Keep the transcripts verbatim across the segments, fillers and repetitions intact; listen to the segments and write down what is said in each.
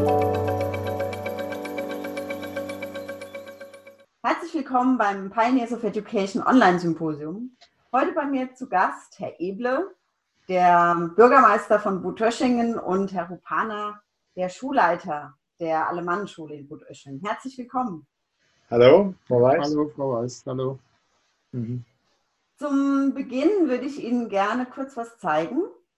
Herzlich willkommen beim Pioneers of Education Online-Symposium. Heute bei mir zu Gast Herr Eble, der Bürgermeister von Bad Oeschingen, und Herr Rupana, der Schulleiter der Alemannenschule in Bad Oeschingen. Herzlich willkommen. Hallo, Frau Weiß. Hallo, Frau Weiß. Hallo. Mhm. Zum Beginn würde ich Ihnen gerne kurz was zeigen.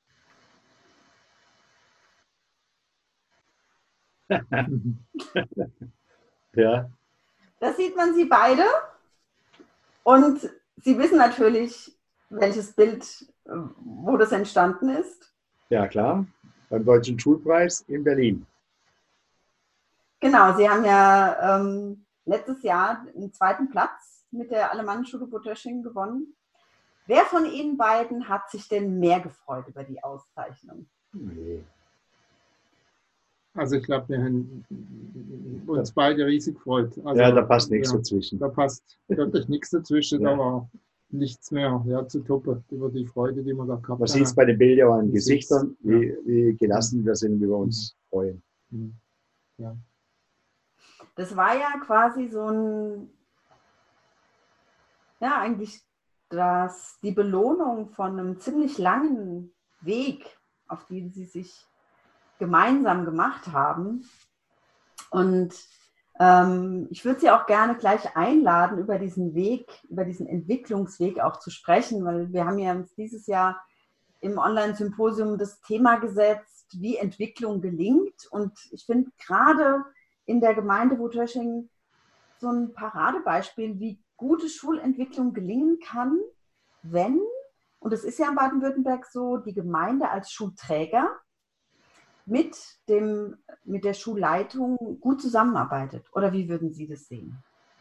Ja. Da sieht man Sie beide und Sie wissen natürlich, welches Bild, wo das entstanden ist. Ja, klar. Beim Deutschen Schulpreis in Berlin. Genau, Sie haben ja ähm, letztes Jahr den zweiten Platz mit der Alemannenschule Bad Oeschingen gewonnen. Wer von Ihnen beiden hat sich denn mehr gefreut über die Auszeichnung? Nee. Also ich glaube, wir haben uns beide riesig gefreut. Also, Ja, da passt nichts ja, dazwischen. Da passt wirklich nichts dazwischen, Ja. Da war nichts mehr ja, zu toppen über die Freude, die wir da gehabt haben. Man sieht es bei den Bildern an den Man Gesichtern, sieht's, ja. wie, wie gelassen wir sind, wie wir uns freuen. Ja. Das war ja quasi so ein, ja eigentlich das, die Belohnung von einem ziemlich langen Weg, auf den Sie sich gemeinsam gemacht haben. Und ähm, ich würde Sie auch gerne gleich einladen, über diesen Weg, über diesen Entwicklungsweg auch zu sprechen, weil wir haben ja uns dieses Jahr im Online-Symposium das Thema gesetzt, wie Entwicklung gelingt. Und ich finde gerade in der Gemeinde Bad Oeschingen so ein Paradebeispiel, wie gute Schulentwicklung gelingen kann, wenn, und es ist ja in Baden-Württemberg so, die Gemeinde als Schulträger mit, dem, mit der Schulleitung gut zusammenarbeitet. Oder wie würden Sie das sehen?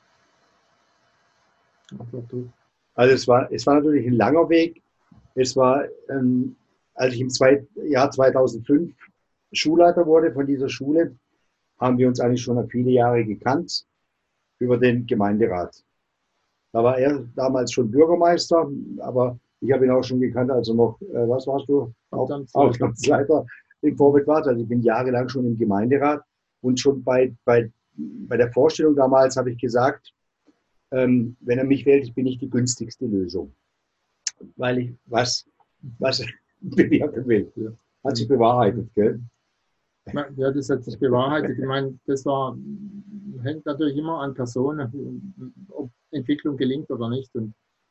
Also es war, es war natürlich ein langer Weg. Es war, ähm, als ich im zwei, Jahr zweitausendfünf Schulleiter wurde von dieser Schule, haben wir uns eigentlich schon viele Jahre gekannt über den Gemeinderat. Da war er damals schon Bürgermeister, aber ich habe ihn auch schon gekannt, also noch, äh, was warst du? Aufgabenleiter im Vorbild war. Also ich bin jahrelang schon im Gemeinderat und schon bei, bei, bei der Vorstellung damals habe ich gesagt, ähm, wenn er mich wählt, bin ich die günstigste Lösung. Weil ich was, was bewirken will. Hat sich bewahrheitet, gell? Ja, das hat sich bewahrheitet. Ich meine, das war, hängt natürlich immer an Personen, ob Entwicklung gelingt oder nicht. Und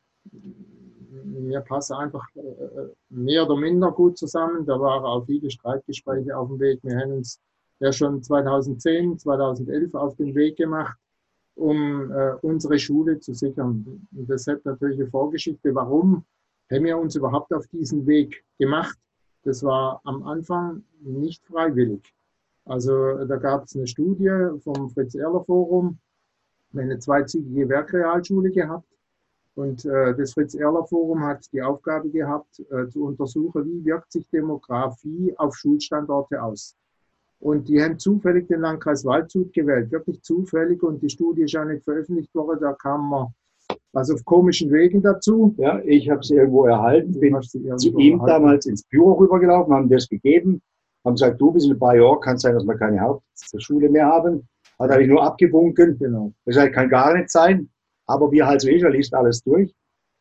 mir passt einfach mehr oder minder gut zusammen. Da waren auch viele Streitgespräche auf dem Weg. Wir haben uns ja schon zweitausendzehn, zweitausendelf auf den Weg gemacht, um äh, unsere Schule zu sichern. Und das hat natürlich eine Vorgeschichte. Warum haben wir uns überhaupt auf diesen Weg gemacht? Das war am Anfang nicht freiwillig. Also da gab es eine Studie vom Fritz-Erler-Forum, eine zweizügige Werkrealschule gehabt. Und äh, das Fritz-Erler-Forum hat die Aufgabe gehabt, äh, zu untersuchen, wie wirkt sich Demografie auf Schulstandorte aus. Und die haben zufällig den Landkreis Waldshut gewählt, wirklich zufällig. Und die Studie ist ja nicht veröffentlicht worden, da kam man also auf komischen Wegen dazu. Ja, ich habe sie irgendwo erhalten, bin zu irgendwo ihm erhalten. damals ins Büro rübergelaufen, haben das gegeben, haben gesagt, du bist in ein paar Jahren, kann sein, dass wir keine Hauptschule mehr haben. Hat habe ich nur abgewunken. Genau. Das heißt, kann gar nicht sein, aber wir halt so ist, er liest alles durch.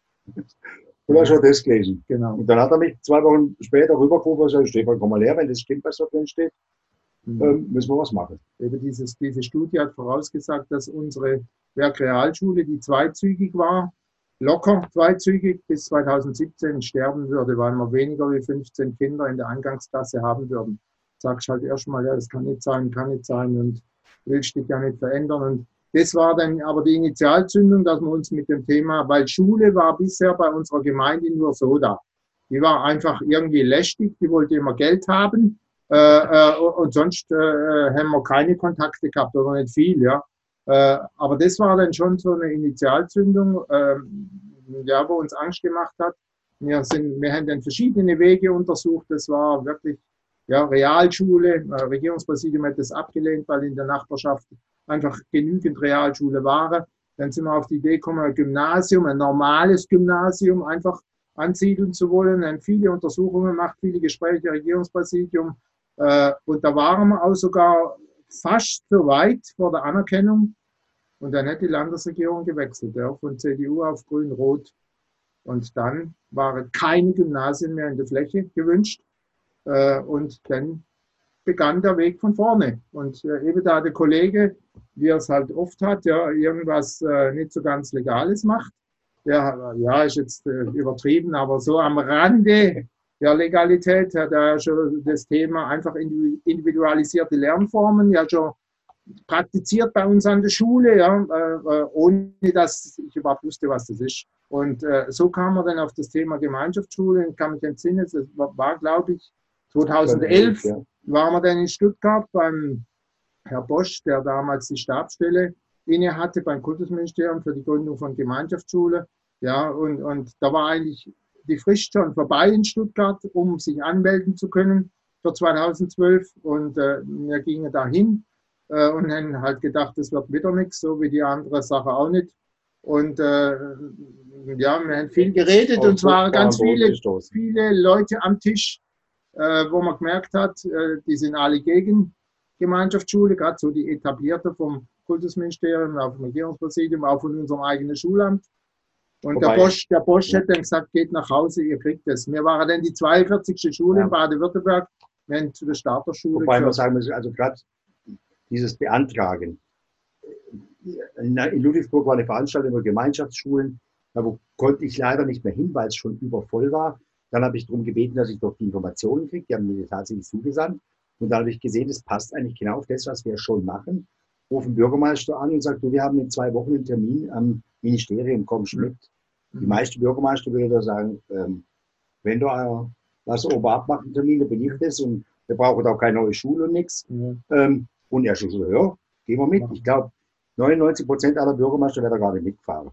Und er hat das gelesen. Genau. Und dann hat er mich zwei Wochen später rübergerufen und gesagt, Stefan, komm mal her, wenn das stimmt, was da drin steht, Mhm. ähm, müssen wir was machen. Eben dieses, diese Studie hat vorausgesagt, dass unsere Werkrealschule, die zweizügig war, locker zweizügig bis zweitausendsiebzehn sterben würde, weil wir weniger wie fünfzehn Kinder in der Eingangsklasse haben würden. Sagst halt erstmal, ja, das kann nicht sein, kann nicht sein und willst dich ja nicht verändern. Und das war dann aber die Initialzündung, dass wir uns mit dem Thema, weil Schule war bisher bei unserer Gemeinde nur so da. Die war einfach irgendwie lästig, die wollte immer Geld haben. Äh, äh, und sonst äh, haben wir keine Kontakte gehabt oder nicht viel, ja. Äh, aber das war dann schon so eine Initialzündung, äh, ja, wo uns Angst gemacht hat. Wir, sind, wir haben dann verschiedene Wege untersucht. Das war wirklich ja, Realschule. Das Regierungspräsidium hat das abgelehnt, weil in der Nachbarschaft einfach genügend Realschule waren. Dann sind wir auf die Idee gekommen, ein Gymnasium, ein normales Gymnasium einfach ansiedeln zu wollen. Dann viele Untersuchungen gemacht, viele Gespräche, Regierungspräsidium. Äh, und da waren wir auch sogar fast so weit vor der Anerkennung. Und dann hat die Landesregierung gewechselt, ja, von C D U auf Grün-Rot. Und dann waren keine Gymnasien mehr in der Fläche gewünscht. Äh, und dann begann der Weg von vorne. Und äh, eben da der Kollege, wie er es halt oft hat, ja, irgendwas äh, nicht so ganz Legales macht. Der, ja, ist jetzt äh, übertrieben, aber so am Rande der Legalität hat er schon das Thema einfach individualisierte Lernformen ja schon praktiziert bei uns an der Schule, ja, äh, ohne dass ich überhaupt wusste, was das ist. Und äh, so kam man dann auf das Thema Gemeinschaftsschule. Ich kann mich entsinnen, das war, war glaube ich, zweitausendelf ja. Waren wir dann in Stuttgart beim Herr Bosch, der damals die Stabsstelle inne hatte beim Kultusministerium für die Gründung von Gemeinschaftsschule. Ja, und, und da war eigentlich die Frist schon vorbei in Stuttgart, um sich anmelden zu können für zweitausendzwölf. Und äh, wir gingen dahin äh, und haben halt gedacht, das wird wieder nichts, so wie die andere Sache auch nicht. Und äh, ja, wir haben viel geredet und zwar ganz viele, viele Leute am Tisch, äh, wo man gemerkt hat, äh, die sind alle gegen Gemeinschaftsschule, gerade so die etablierte vom Kultusministerium, auch vom Regierungspräsidium, auch von unserem eigenen Schulamt. Und Wobei, der Bosch, der Bosch ja. hat dann gesagt, geht nach Hause, ihr kriegt es. Wir waren dann die zweiundvierzigste Schule ja. in Baden-Württemberg, wir haben zu der Starterschule Wobei man sagen muss, also gerade dieses Beantragen. In Ludwigsburg war eine Veranstaltung über Gemeinschaftsschulen, da wo konnte ich leider nicht mehr hin, weil es schon übervoll war. Dann habe ich darum gebeten, dass ich doch die Informationen kriege, die haben mir tatsächlich zugesandt. Und dann habe ich gesehen, das passt eigentlich genau auf das, was wir schon machen. Rufe den Bürgermeister an und sagt, du, wir haben in zwei Wochen einen Termin am Ministerium, komm mit. Mhm. Die meisten Bürgermeister würde da sagen, ähm, wenn du äh, was oben abmachen Termin, dann bin ich das und wir brauchen auch keine neue Schule und nichts. Mhm. Ähm, und er schon so, ja, gehen wir mit. Ich glaube, neunundneunzig Prozent aller Bürgermeister werden da gerade mitgefahren.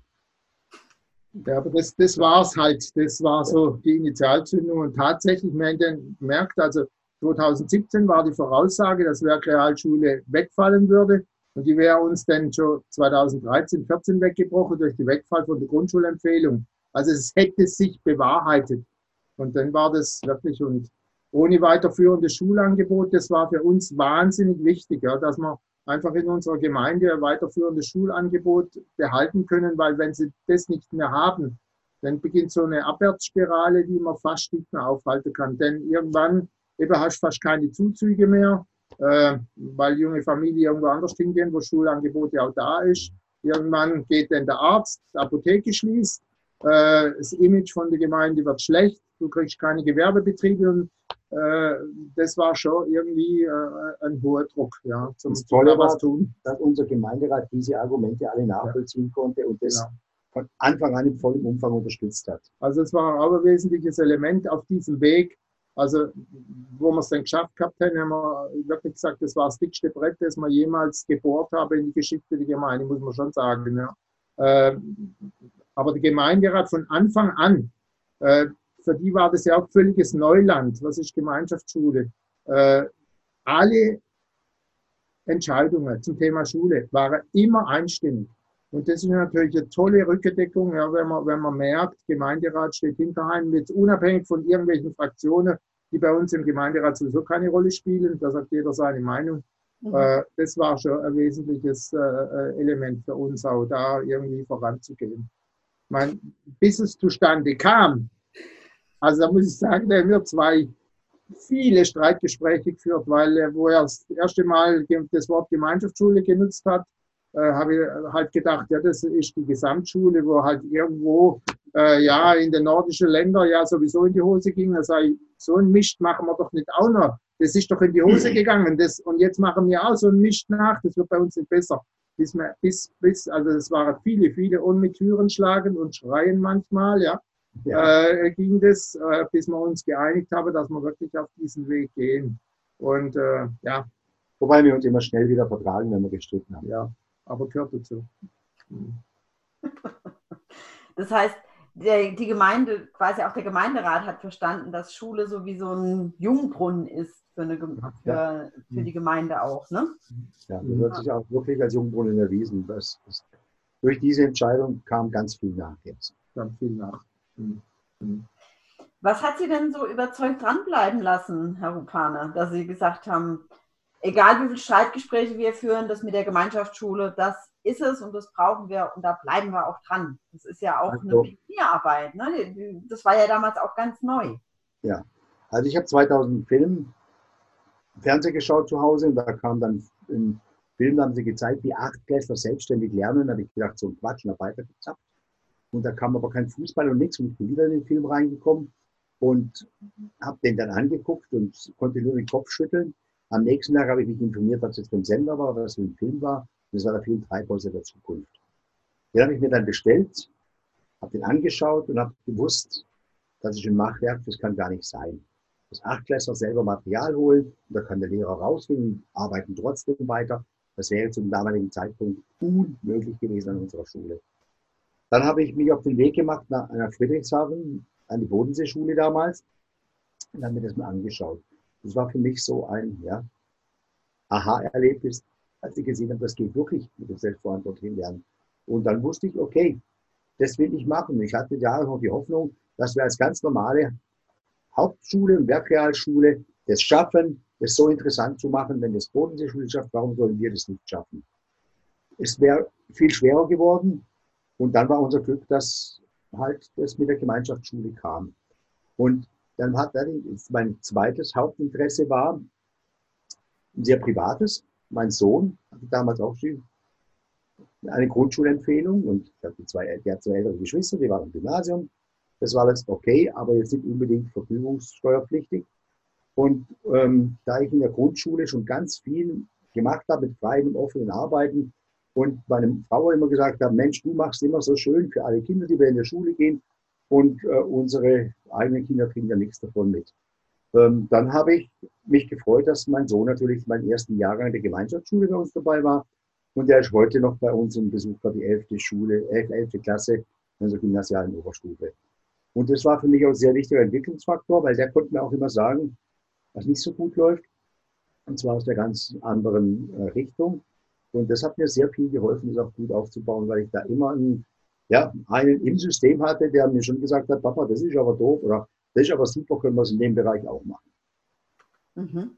Ja, aber das, das war es halt. Das war so die Initialzündung. Und tatsächlich, wir haben dann gemerkt, also zweitausendsiebzehn war die Voraussage, dass Werkrealschule wegfallen würde. Und die wäre uns dann schon zweitausenddreizehn, vierzehn weggebrochen durch den Wegfall von der Grundschulempfehlung. Also es hätte sich bewahrheitet. Und dann war das wirklich, und ohne weiterführendes Schulangebot, das war für uns wahnsinnig wichtig, ja, dass wir einfach in unserer Gemeinde ein weiterführendes Schulangebot behalten können, weil wenn sie das nicht mehr haben, dann beginnt so eine Abwärtsspirale, die man fast nicht mehr aufhalten kann. Denn irgendwann eben hast du fast keine Zuzüge mehr, äh, weil junge Familien irgendwo anders hingehen, wo Schulangebot ja auch da ist. Irgendwann geht dann der Arzt, die Apotheke schließt, äh, das Image von der Gemeinde wird schlecht, du kriegst keine Gewerbebetriebe und äh, das war schon irgendwie äh, ein hoher Druck, ja, zum das Tolle was tun. Dass unser Gemeinderat diese Argumente alle nachvollziehen ja. konnte und das ja. von Anfang an im vollen Umfang unterstützt hat. Also es war auch ein wesentliches Element auf diesem Weg. Also, wo wir es dann geschafft gehabt haben, haben wir wirklich gesagt, das war das dickste Brett, das wir jemals gebohrt haben in die Geschichte der Gemeinde, muss man schon sagen. Ja. Äh, aber der Gemeinderat von Anfang an, äh, für die war das ja auch völliges Neuland. Was ist Gemeinschaftsschule? Äh, alle Entscheidungen zum Thema Schule waren immer einstimmig. Und das ist natürlich eine tolle Rückendeckung, ja, wenn man, wenn man merkt, Gemeinderat steht hinter einem, jetzt unabhängig von irgendwelchen Fraktionen, die bei uns im Gemeinderat sowieso keine Rolle spielen, da sagt jeder seine Meinung. Mhm. Äh, das war schon ein wesentliches äh, Element für uns, auch da irgendwie voranzugehen. Ich meine, bis es zustande kam, also da muss ich sagen, da haben wir zwei viele Streitgespräche geführt, weil wo er das erste Mal das Wort Gemeinschaftsschule genutzt hat, Äh, habe ich halt gedacht, ja, das ist die Gesamtschule, wo halt irgendwo äh, ja in den nordischen Ländern ja sowieso in die Hose ging. Da sage ich, so ein Mist machen wir doch nicht auch noch. Das ist doch in die Hose gegangen. Das, und jetzt machen wir auch so ein Mist nach. Das wird bei uns nicht besser. Bis, bis, bis, also es waren viele, viele und mit Türen schlagen und schreien manchmal, ja. Ja. Äh, ging das, äh, bis wir uns geeinigt haben, dass wir wirklich auf diesen Weg gehen. Und äh, ja. Wobei wir uns immer schnell wieder vertragen, wenn wir gestritten haben. Ja. Aber gehört dazu. Das heißt, der, die Gemeinde, quasi auch der Gemeinderat hat verstanden, dass Schule so wie so ein Jungbrunnen ist für, eine, für, ja. für die Gemeinde auch, ne? Ja, das wird sich auch wirklich als Jungbrunnen erwiesen. Das, das, durch diese Entscheidung kam ganz viel nach jetzt. Ganz viel nach. Mhm. Was hat Sie denn so überzeugt dranbleiben lassen, Herr Rupane, dass Sie gesagt haben, egal wie viele Streitgespräche wir führen, das mit der Gemeinschaftsschule, das ist es und das brauchen wir und da bleiben wir auch dran. Das ist ja auch Also, eine Pionierarbeit. Ne? Das war ja damals auch ganz neu. ja, also ich habe zweitausend Film, Fernsehen geschaut zu Hause und da kam dann im Film, da haben sie gezeigt, wie Achtklässler selbstständig lernen. Da habe ich gedacht, so ein Quatsch, und habe weitergezappt. Und da kam aber kein Fußball und nichts und ich bin wieder in den Film reingekommen und habe den dann angeguckt und konnte nur den Kopf schütteln. Am nächsten Tag habe ich mich informiert, was jetzt beim Sender war, was für ein Film war. Das war der Film Treibhäuser der Zukunft. Den habe ich mir dann bestellt, habe den angeschaut und habe gewusst, das ist ein Machwerk, das kann gar nicht sein. Das Achtklässler selber Material holen und da kann der Lehrer rausgehen und arbeiten trotzdem weiter. Das wäre zum damaligen Zeitpunkt unmöglich gewesen an unserer Schule. Dann habe ich mich auf den Weg gemacht nach einer Friedrichshafen, an die Bodenseeschule damals und habe mir das mal angeschaut. Das war für mich so ein ja, Aha-Erlebnis, als ich gesehen habe, das geht wirklich mit dem selbstverantwortlichen Lernen. Und dann wusste ich, okay, das will ich machen. Ich hatte ja noch die Hoffnung, dass wir als ganz normale Hauptschule und Werkrealschule das schaffen, das so interessant zu machen. Wenn das Bodenseeschule schafft, warum sollen wir das nicht schaffen? Es wäre viel schwerer geworden. Und dann war unser Glück, dass halt das mit der Gemeinschaftsschule kam. Und dann hat dann mein zweites Hauptinteresse war ein sehr privates. Mein Sohn hatte damals auch schon eine Grundschulempfehlung und ich hatte zwei, der hat zwei ältere Geschwister, die waren im Gymnasium. Das war alles okay, aber jetzt nicht unbedingt verfügungssteuerpflichtig. Und ähm, da ich in der Grundschule schon ganz viel gemacht habe mit freien und offenen Arbeiten und meine Frau immer gesagt hat, Mensch, du machst immer so schön für alle Kinder, die wir in der Schule gehen und äh, unsere eigenen Kinder kriegen ja nichts davon mit. Ähm, dann habe ich mich gefreut, dass mein Sohn natürlich meinen ersten Jahrgang der Gemeinschaftsschule bei uns dabei war und der ist heute noch bei uns und besucht die elfte Schule, elfte Klasse unserer gymnasialen Oberstufe. Und das war für mich auch ein sehr wichtiger Entwicklungsfaktor, weil der konnte mir auch immer sagen, was nicht so gut läuft, und zwar aus der ganz anderen äh, Richtung. Und das hat mir sehr viel geholfen, das auch gut aufzubauen, weil ich da immer einen, ja, einen im System hatte, der mir schon gesagt hat, Papa, das ist aber doof oder das ist aber super, können wir es in dem Bereich auch machen. Mhm.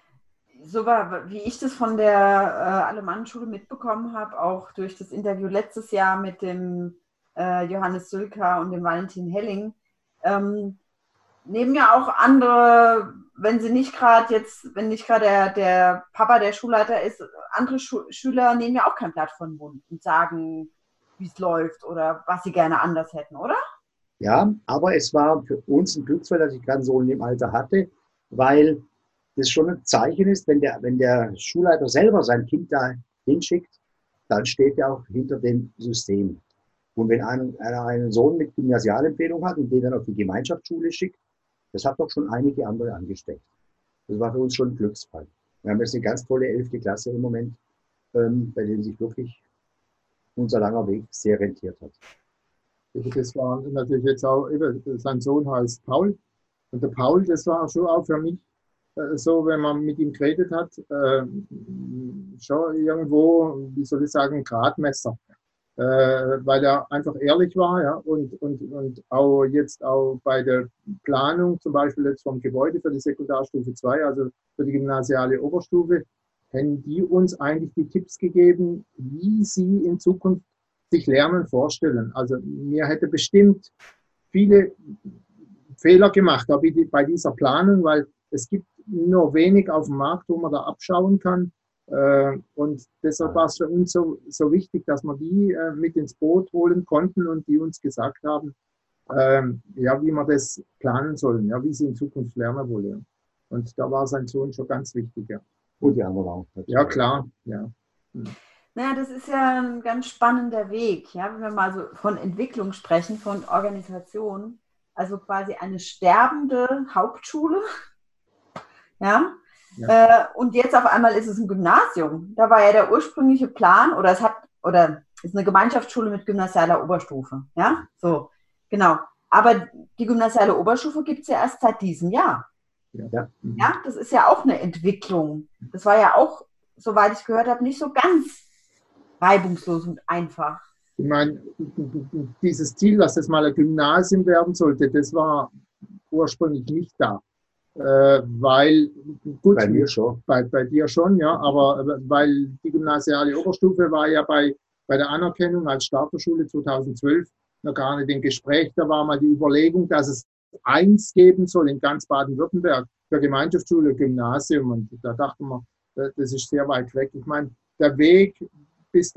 So war, wie ich das von der äh, Alemannenschule mitbekommen habe, auch durch das Interview letztes Jahr mit dem äh, Johannes Sülker und dem Valentin Helling, ähm, nehmen ja auch andere, wenn sie nicht gerade jetzt, wenn nicht gerade der, der Papa der Schulleiter ist, andere Schu Schüler nehmen ja auch kein Blatt von den Mund und sagen, wie es läuft oder was sie gerne anders hätten, oder? Ja, aber es war für uns ein Glücksfall, dass ich keinen Sohn im Alter hatte, weil das schon ein Zeichen ist, wenn der, wenn der Schulleiter selber sein Kind da hinschickt, dann steht er auch hinter dem System. Und wenn ein, einer einen Sohn mit Gymnasialempfehlung hat und den dann auf die Gemeinschaftsschule schickt, das hat doch schon einige andere angesteckt. Das war für uns schon ein Glücksfall. Wir haben jetzt eine ganz tolle elfte Klasse im Moment, ähm, bei denen sich wirklich unser langer Weg sehr rentiert hat. Das war natürlich jetzt auch, sein Sohn heißt Paul. Und der Paul, das war schon auch für mich äh, so, wenn man mit ihm geredet hat, äh, schon irgendwo, wie soll ich sagen, Gradmesser. Äh, weil er einfach ehrlich war, ja, und, und, und auch jetzt auch bei der Planung, zum Beispiel jetzt vom Gebäude für die Sekundarstufe zwei, also für die gymnasiale Oberstufe, haben die uns eigentlich die Tipps gegeben, wie sie in Zukunft sich Lernen vorstellen. Also mir hätte bestimmt viele Fehler gemacht auch bei dieser Planung, weil es gibt nur wenig auf dem Markt, wo man da abschauen kann. Und deshalb war es für uns so, so wichtig, dass wir die mit ins Boot holen konnten und die uns gesagt haben, ja, wie wir das planen sollen, ja, wie sie in Zukunft lernen wollen. Und da war sein Sohn schon ganz wichtig. Ja. Und die anderen auch. Ja, klar. Ja. Naja, das ist ja ein ganz spannender Weg, ja, wenn wir mal so von Entwicklung sprechen, von Organisation, also quasi eine sterbende Hauptschule, ja, ja. Äh, und jetzt auf einmal ist es ein Gymnasium. Da war ja der ursprüngliche Plan, oder es hat, oder ist eine Gemeinschaftsschule mit gymnasialer Oberstufe, ja, so, genau. Aber die gymnasiale Oberstufe gibt es ja erst seit diesem Jahr. Ja. Ja, das ist ja auch eine Entwicklung. Das war ja auch, soweit ich gehört habe, nicht so ganz reibungslos und einfach. Ich meine, dieses Ziel, dass das mal ein Gymnasium werden sollte, das war ursprünglich nicht da. Äh, weil, gut, Bei mir schon. Bei, bei dir schon, ja, aber weil die gymnasiale Oberstufe war ja bei, bei der Anerkennung als Starterschule zweitausendzwölf noch gar nicht im Gespräch. Da war mal die Überlegung, dass es eins geben soll in ganz Baden-Württemberg für Gemeinschaftsschule, Gymnasium. Und da dachte man, das ist sehr weit weg. Ich meine, der Weg bis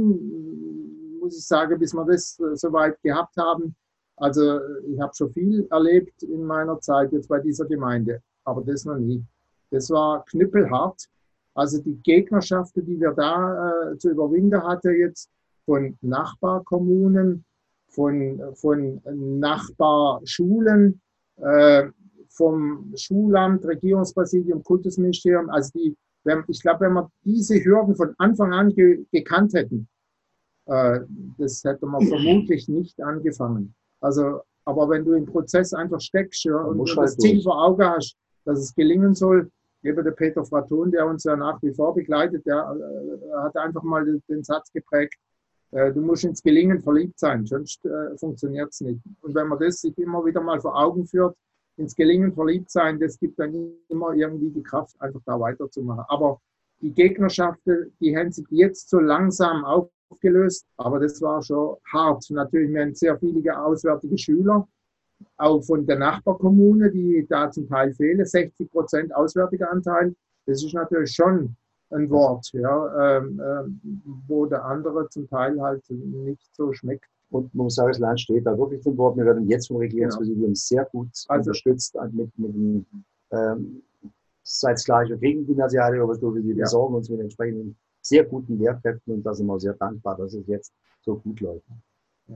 dahin, muss ich sagen, bis wir das so weit gehabt haben, also ich habe schon viel erlebt in meiner Zeit jetzt bei dieser Gemeinde, aber das noch nie. Das war knüppelhart. Also die Gegnerschaften, die wir da äh, zu überwinden hatten, jetzt von Nachbarkommunen, von, von Nachbarschulen, äh, vom Schulamt, Regierungspräsidium, Kultusministerium. Also die, wenn, ich glaube, wenn wir diese Hürden von Anfang an ge gekannt hätten, äh, das hätte man vermutlich nicht angefangen. Also, aber wenn du im Prozess einfach steckst, ja, und, und das Ziel vor Augen hast, dass es gelingen soll, eben der Peter Fraton, der uns ja nach wie vor begleitet, der äh, hat einfach mal den, den Satz geprägt, äh, du musst ins Gelingen verliebt sein, sonst äh, funktioniert es nicht. Und wenn man das sich immer wieder mal vor Augen führt, ins Gelingen verliebt sein, das gibt dann immer irgendwie die Kraft, einfach da weiterzumachen. Aber die Gegnerschaften, die haben sich jetzt so langsam aufgelöst, aber das war schon hart. Natürlich, wir haben sehr viele auswärtige Schüler, auch von der Nachbarkommune, die da zum Teil fehlen, sechzig Prozent auswärtiger Anteil. Das ist natürlich schon ein Wort, ja, ähm, ähm, wo der andere zum Teil halt nicht so schmeckt. Und man muss sagen, das Land steht da wirklich zum Wort. Wir werden jetzt vom Regierungspräsidium genau. sehr gut also, unterstützt mit, mit dem ähm, seit gleicher gegen gymnasiale Oberstufe. Wir ja. versorgen uns mit entsprechenden sehr guten Lehrkräften und da sind wir sehr dankbar, dass es jetzt so gut läuft. Ja.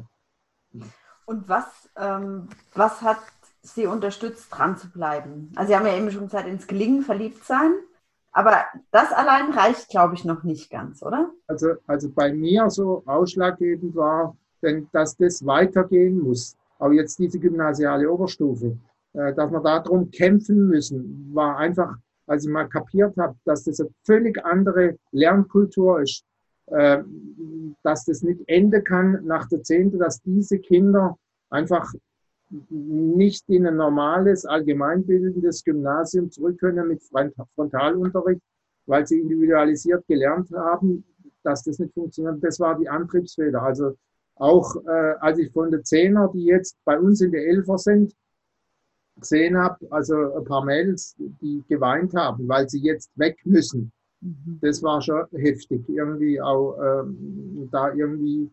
Und was, ähm, was hat Sie unterstützt, dran zu bleiben? Also Sie haben ja eben schon gesagt, ins Gelingen verliebt sein, aber das allein reicht, glaube ich, noch nicht ganz, oder? Also, also bei mir so ausschlaggebend war, denn dass das weitergehen muss. Aber jetzt diese gymnasiale Oberstufe, äh, dass wir darum kämpfen müssen, war einfach, als ich mal kapiert habe, dass das eine völlig andere Lernkultur ist, äh, dass das nicht enden kann nach der Zehnte, dass diese Kinder einfach nicht in ein normales, allgemeinbildendes Gymnasium zurück können mit Frontalunterricht, weil sie individualisiert gelernt haben, dass das nicht funktioniert. Das war die Antriebsfeder. Also auch äh, als ich von den Zehner, die jetzt bei uns in der Elfer sind, gesehen habe, also ein paar Mädels, die geweint haben, weil sie jetzt weg müssen. Mhm. Das war schon heftig, irgendwie auch ähm, da irgendwie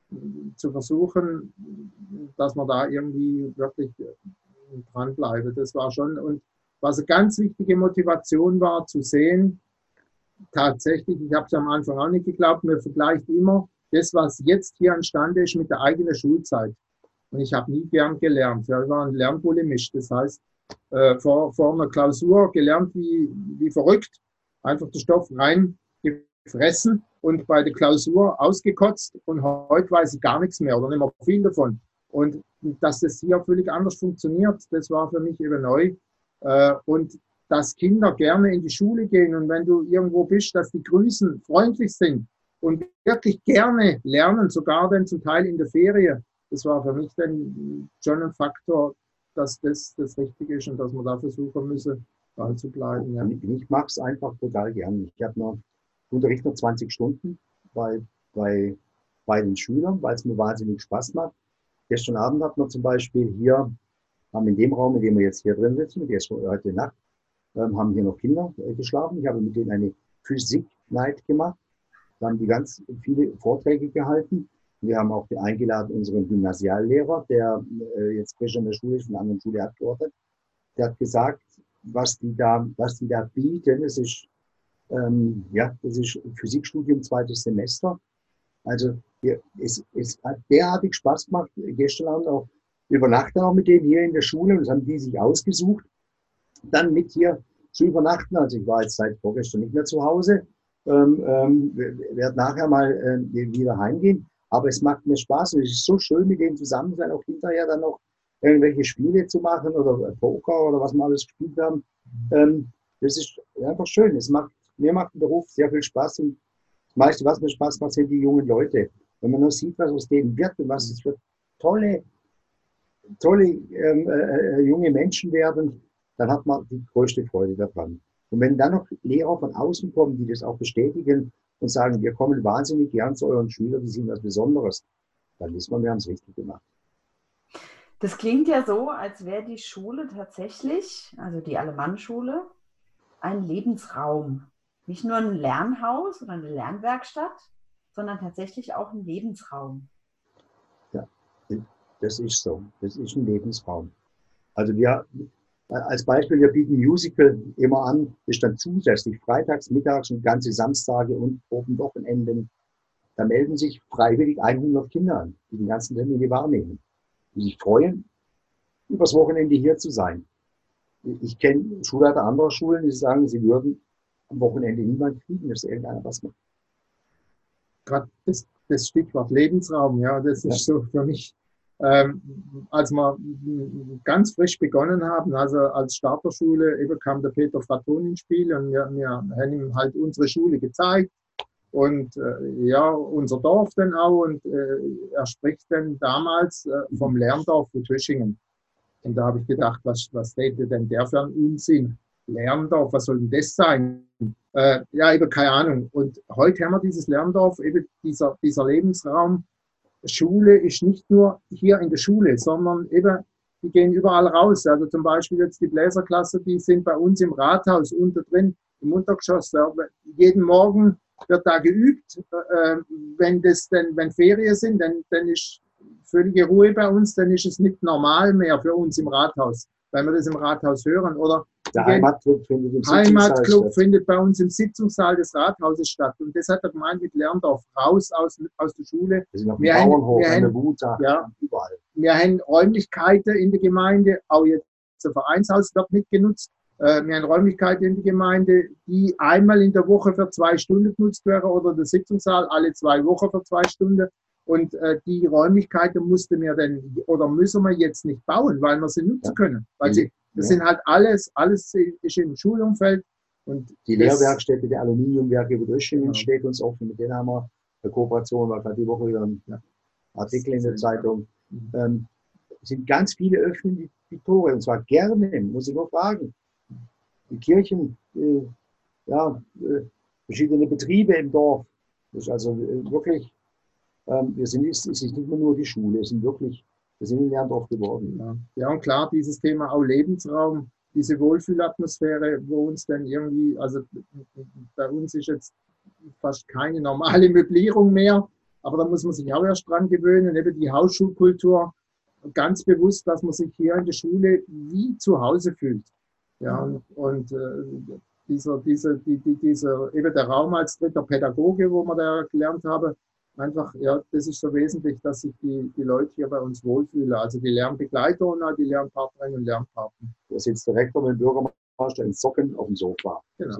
zu versuchen, dass man da irgendwie wirklich dranbleibe. Das war schon, und was eine ganz wichtige Motivation war, zu sehen, tatsächlich, ich habe es am Anfang auch nicht geglaubt, man vergleicht immer das, was jetzt hier entstanden ist, mit der eigenen Schulzeit. Und ich habe nie gern gelernt. Ja, ich war ein Lernbulimist. Das heißt, äh, vor, vor einer Klausur gelernt wie, wie verrückt, einfach den Stoff rein gefressen und bei der Klausur ausgekotzt. Und heute weiß ich gar nichts mehr oder nicht mehr viel davon. Und dass das hier völlig anders funktioniert, das war für mich eben neu. Äh, und dass Kinder gerne in die Schule gehen und wenn du irgendwo bist, dass die grüßen, freundlich sind und wirklich gerne lernen, sogar dann zum Teil in der Ferie. Das war für mich dann schon ein Faktor, dass das das Richtige ist und dass man da versuchen müsse, dran zu bleiben. Ja. Ich mache es einfach total gern. Ich habe noch unterrichte noch zwanzig Stunden bei, bei, bei den Schülern, weil es mir wahnsinnig Spaß macht. Gestern Abend hatten wir zum Beispiel hier, haben in dem Raum, in dem wir jetzt hier drin sitzen, gestern, heute Nacht, ähm, haben hier noch Kinder äh, geschlafen. Ich habe mit denen eine Physik-Night gemacht. Da haben die ganz viele Vorträge gehalten. Wir haben auch eingeladen unseren Gymnasiallehrer, der äh, jetzt frisch in der Schule ist, von einer anderen Schule abgeordnet. Der hat gesagt, was die da, was die da bieten, das ist, ähm, ja, das ist Physikstudium, zweites Semester. Also hier, es, es hat derartig Spaß gemacht. Gestern Abend auch übernachten auch mit denen hier in der Schule und das haben die sich ausgesucht, dann mit hier zu übernachten. Also ich war jetzt seit vorgestern nicht mehr zu Hause, ähm, ähm, werde nachher mal äh, wieder heimgehen. Aber es macht mir Spaß und es ist so schön, mit denen zusammen zu sein, auch hinterher dann noch irgendwelche Spiele zu machen oder Poker oder was wir alles gespielt haben. Ähm, das ist einfach schön. Es macht, mir macht der Beruf sehr viel Spaß und das meiste, was mir Spaß macht, sind die jungen Leute. Wenn man nur sieht, was aus denen wird und was es für tolle tolle ähm, äh, junge Menschen werden, dann hat man die größte Freude daran. Und wenn dann noch Lehrer von außen kommen, die das auch bestätigen und sagen, wir kommen wahnsinnig gern zu euren Schülern, die sind was Besonderes, dann wissen wir, wir haben es richtig gemacht. Das klingt ja so, als wäre die Schule tatsächlich, also die Alemannschule, ein Lebensraum. Nicht nur ein Lernhaus oder eine Lernwerkstatt, sondern tatsächlich auch ein Lebensraum. Ja, das ist so. Das ist ein Lebensraum. Also wir, als Beispiel, wir bieten Musical immer an, ist dann zusätzlich freitags, mittags und ganze Samstage und oben Wochenenden. Da melden sich freiwillig hundert Kinder an, die den ganzen Termin wahrnehmen, die sich freuen, übers Wochenende hier zu sein. Ich kenne Schulleiter anderer Schulen, die sagen, sie würden am Wochenende niemand kriegen, dass irgendeiner was macht. Gerade das, das Stichwort Lebensraum, ja, das Ja. ist so für mich, ähm, als wir ganz frisch begonnen haben, also als Starterschule, eben kam der Peter Fraton ins Spiel und wir, wir haben ihm halt unsere Schule gezeigt und äh, ja, unser Dorf dann auch und äh, er spricht dann damals äh, vom Lerndorf von Töschingen. Und da habe ich gedacht, was, was redet denn der für einen Unsinn? Lerndorf, was soll denn das sein? Äh, ja, eben keine Ahnung. Und heute haben wir dieses Lerndorf, eben dieser, dieser Lebensraum. Schule ist nicht nur hier in der Schule, sondern eben, die gehen überall raus. Also zum Beispiel jetzt die Bläserklasse, die sind bei uns im Rathaus unter drin, im Untergeschoss. Ja, jeden Morgen wird da geübt. Äh, wenn, das denn, wenn Ferien sind, dann, dann ist völlige Ruhe bei uns, dann ist es nicht normal mehr für uns im Rathaus, weil wir das im Rathaus hören. Oder der Heimatclub findet im Heimatclub findet bei uns im Sitzungssaal des Rathauses statt. Und das hat er gemeint mit Lerndorf, raus aus, aus der Schule. Wir sind auf dem Bauernhof, an der Buta, ja, überall. Wir haben Räumlichkeiten in der Gemeinde, auch jetzt das Vereinshaus wird mitgenutzt. Wir haben Räumlichkeiten in der Gemeinde, die einmal in der Woche für zwei Stunden genutzt werden oder der Sitzungssaal alle zwei Wochen für zwei Stunden. Und äh, die Räumlichkeiten mussten wir dann oder müssen wir jetzt nicht bauen, weil wir sie nutzen können. Weil sie, das ja. sind halt alles, alles ist im Schulumfeld. Und die Lehrwerkstätte der Aluminiumwerke wo Döschingen genau. steht uns offen, mit denen haben wir eine Kooperation, war gerade die Woche wieder ein ja. Artikel in der Zeitung. Mhm. Ähm, sind ganz viele öffnen die, die Tore, und zwar gerne, muss ich nur fragen. Die Kirchen, äh, ja, äh, verschiedene Betriebe im Dorf. Das ist also äh, wirklich. Wir sind, es ist nicht mehr nur die Schule, es sind wirklich, wir sind ein Lerndorf geworden. Ja. ja, und klar, dieses Thema auch Lebensraum, diese Wohlfühlatmosphäre, wo uns dann irgendwie, also bei uns ist jetzt fast keine normale Möblierung mehr, aber da muss man sich auch erst dran gewöhnen, eben die Hausschulkultur, ganz bewusst, dass man sich hier in der Schule wie zu Hause fühlt. Ja, und, und äh, dieser, dieser, die, die, dieser, eben der Raum als dritter Pädagoge, wo wir da gelernt haben, einfach, ja, das ist so wesentlich, dass sich die, die Leute hier bei uns wohlfühlen. Also die Lernbegleiter und auch die Lernpartnerinnen und Lernpartner. Da sitzt der Rektor mit dem Bürgermeister in Socken auf dem Sofa. Genau.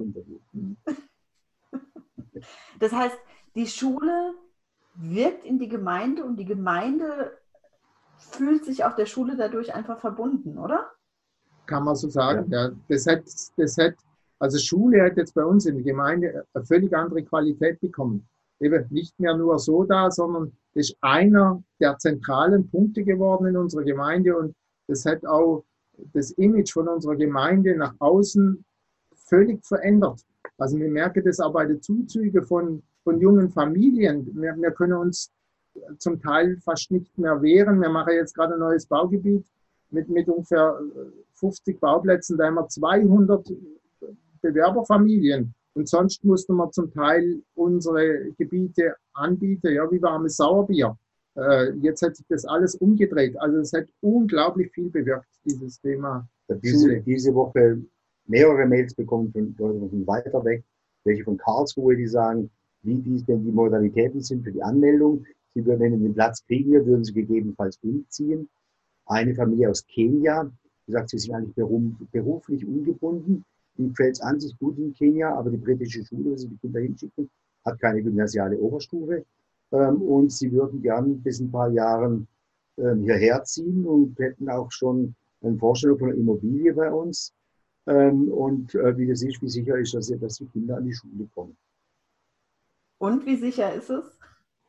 Das heißt, die Schule wirkt in die Gemeinde und die Gemeinde fühlt sich auch der Schule dadurch einfach verbunden, oder? Kann man so sagen, ja. ja. Das hat, das hat, also Schule hat jetzt bei uns in der Gemeinde eine völlig andere Qualität bekommen. Eben nicht mehr nur so da, sondern ist einer der zentralen Punkte geworden in unserer Gemeinde und das hat auch das Image von unserer Gemeinde nach außen völlig verändert. Also wir merken das auch bei den Zuzügen von, von jungen Familien. Wir, wir können uns zum Teil fast nicht mehr wehren. Wir machen jetzt gerade ein neues Baugebiet mit, mit ungefähr fünfzig Bauplätzen. Da haben wir zweihundert Bewerberfamilien. Und sonst mussten wir zum Teil unsere Gebiete anbieten, ja, wie warmes Sauerbier. Äh, jetzt hat sich das alles umgedreht. Also es hat unglaublich viel bewirkt, dieses Thema. Diese, diese Woche mehrere Mails bekommen von Leuten von weiter weg, welche von Karlsruhe, die sagen, wie dies denn die Modalitäten sind für die Anmeldung. Sie würden den Platz kriegen, wir würden sie gegebenenfalls umziehen. Eine Familie aus Kenia, die sagt, sie sind eigentlich beruflich ungebunden. Die gefällt es an sich gut in Kenia, aber die britische Schule, wo sie die Kinder hinschicken, hat keine gymnasiale Oberstufe. Ähm, und sie würden gern bis ein paar Jahren ähm, hierher ziehen und hätten auch schon eine Vorstellung von einer Immobilie bei uns. Ähm, und äh, wie das ist, wie sicher ist das, dass die Kinder an die Schule kommen. Und wie sicher ist es?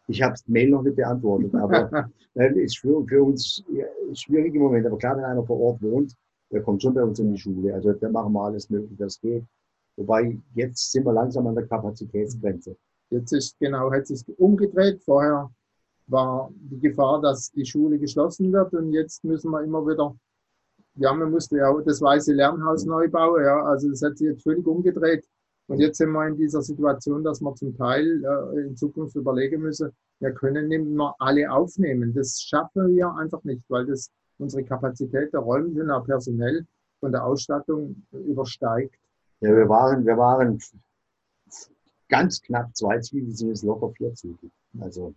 Ich habe das Mail noch nicht beantwortet, aber das ist für, für uns schwierig im Moment. Aber klar, wenn einer vor Ort wohnt, der kommt schon bei uns in die Schule. Also da machen wir alles möglich, das geht. Wobei jetzt sind wir langsam an der Kapazitätsgrenze. Jetzt ist genau, hat sich umgedreht. Vorher war die Gefahr, dass die Schule geschlossen wird und jetzt müssen wir immer wieder, ja, man musste ja auch das Weiße Lernhaus neu bauen, ja, also das hat sich jetzt völlig umgedreht. Und jetzt sind wir in dieser Situation, dass wir zum Teil äh, in Zukunft überlegen müssen, wir können nicht mehr alle aufnehmen. Das schaffen wir einfach nicht, weil das unsere Kapazität der Räume und auch personell von der Ausstattung übersteigt. Ja, wir waren, wir waren ganz knapp zweizügig, sind jetzt locker vierzügig. Also,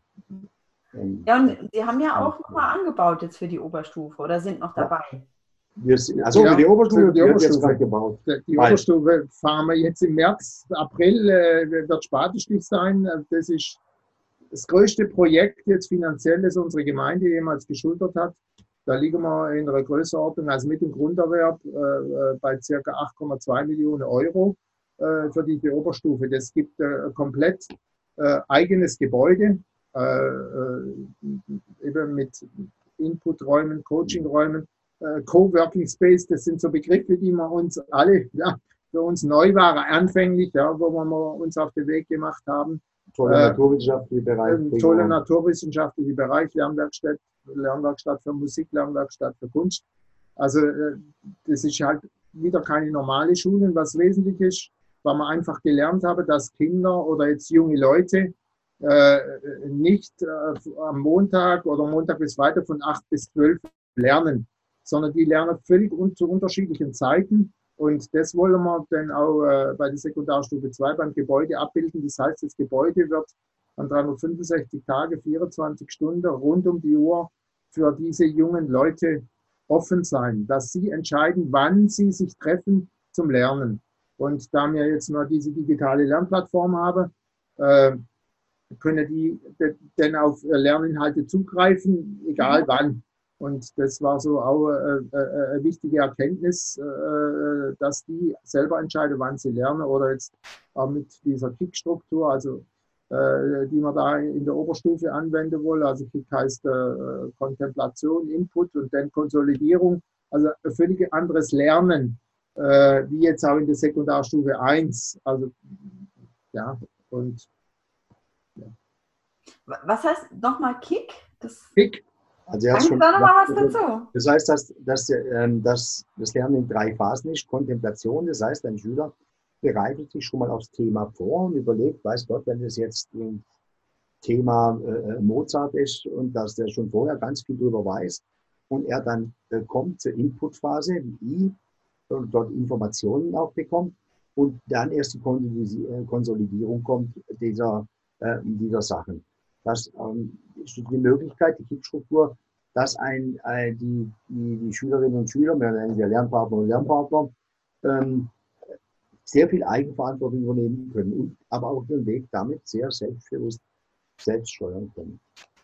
ähm, ja, und Sie haben ja auch nochmal angebaut jetzt für die Oberstufe oder sind noch dabei? Wir sind, also ja, für die Oberstufe die wird jetzt Oberstufe. gerade gebaut. Die Bald. Oberstufe fahren wir jetzt im März, April, äh, wird Spatenstich sein. Das ist das größte Projekt jetzt finanziell, das unsere Gemeinde jemals geschultert hat. Da liegen wir in einer Größenordnung als Mit- und Grunderwerb äh, bei ca. acht Komma zwei Millionen Euro äh, für diese Oberstufe. Das gibt äh, komplett äh, eigenes Gebäude, äh, äh, eben mit Inputräumen, Coachingräumen, äh, Coworking Space. Das sind so Begriffe, die wir uns alle, ja, für uns neu waren, anfänglich, ja, wo wir uns auf den Weg gemacht haben. Tolle Äh, naturwissenschaftliche Bereich. Ein toller naturwissenschaftlicher Bereich, Lernwerkstatt, Lernwerkstatt für Musik, Lernwerkstatt für Kunst. Also äh, das ist halt wieder keine normale Schule. Was wesentlich ist, weil wir einfach gelernt haben, dass Kinder oder jetzt junge Leute äh, nicht äh, am Montag oder Montag bis Freitag von acht bis zwölf lernen, sondern die lernen völlig un zu unterschiedlichen Zeiten. Und das wollen wir dann auch äh, bei der Sekundarstufe zwei beim Gebäude abbilden. Das heißt, das Gebäude wird an dreihundertfünfundsechzig Tage, vierundzwanzig Stunden rund um die Uhr für diese jungen Leute offen sein, dass sie entscheiden, wann sie sich treffen zum Lernen. Und da wir jetzt nur diese digitale Lernplattform haben, äh, können die dann auf Lerninhalte zugreifen, egal wann. Und das war so auch äh, äh, eine wichtige Erkenntnis, äh, dass die selber entscheiden, wann sie lernen, oder jetzt auch mit dieser Kick-Struktur, also äh, die wir da in der Oberstufe anwenden wollen. Also Kick heißt äh, Kontemplation, Input und dann Konsolidierung. Also ein völlig anderes Lernen, äh, wie jetzt auch in der Sekundarstufe eins. Also ja, und ja. Was heißt nochmal Kick? Das Kick. Also er hat Sagen schon, Sie da noch mal was dazu? das heißt, dass, dass, ähm, dass das Lernen in drei Phasen ist. Kontemplation, das heißt, ein Schüler bereitet sich schon mal aufs Thema vor und überlegt, weiß Gott, wenn das jetzt ein Thema äh, Mozart ist und dass der schon vorher ganz viel darüber weiß und er dann äh, kommt zur Inputphase, wie und dort Informationen auch bekommt und dann erst die Konsolidierung kommt dieser, äh, dieser Sachen. Das ähm, ist die Möglichkeit, die Kick-Struktur, dass ein, ein, die, die, die Schülerinnen und Schüler, wir nennen sie Lernpartner und Lernpartner, ähm, sehr viel Eigenverantwortung übernehmen können und aber auch den Weg damit sehr selbstbewusst selbst steuern können.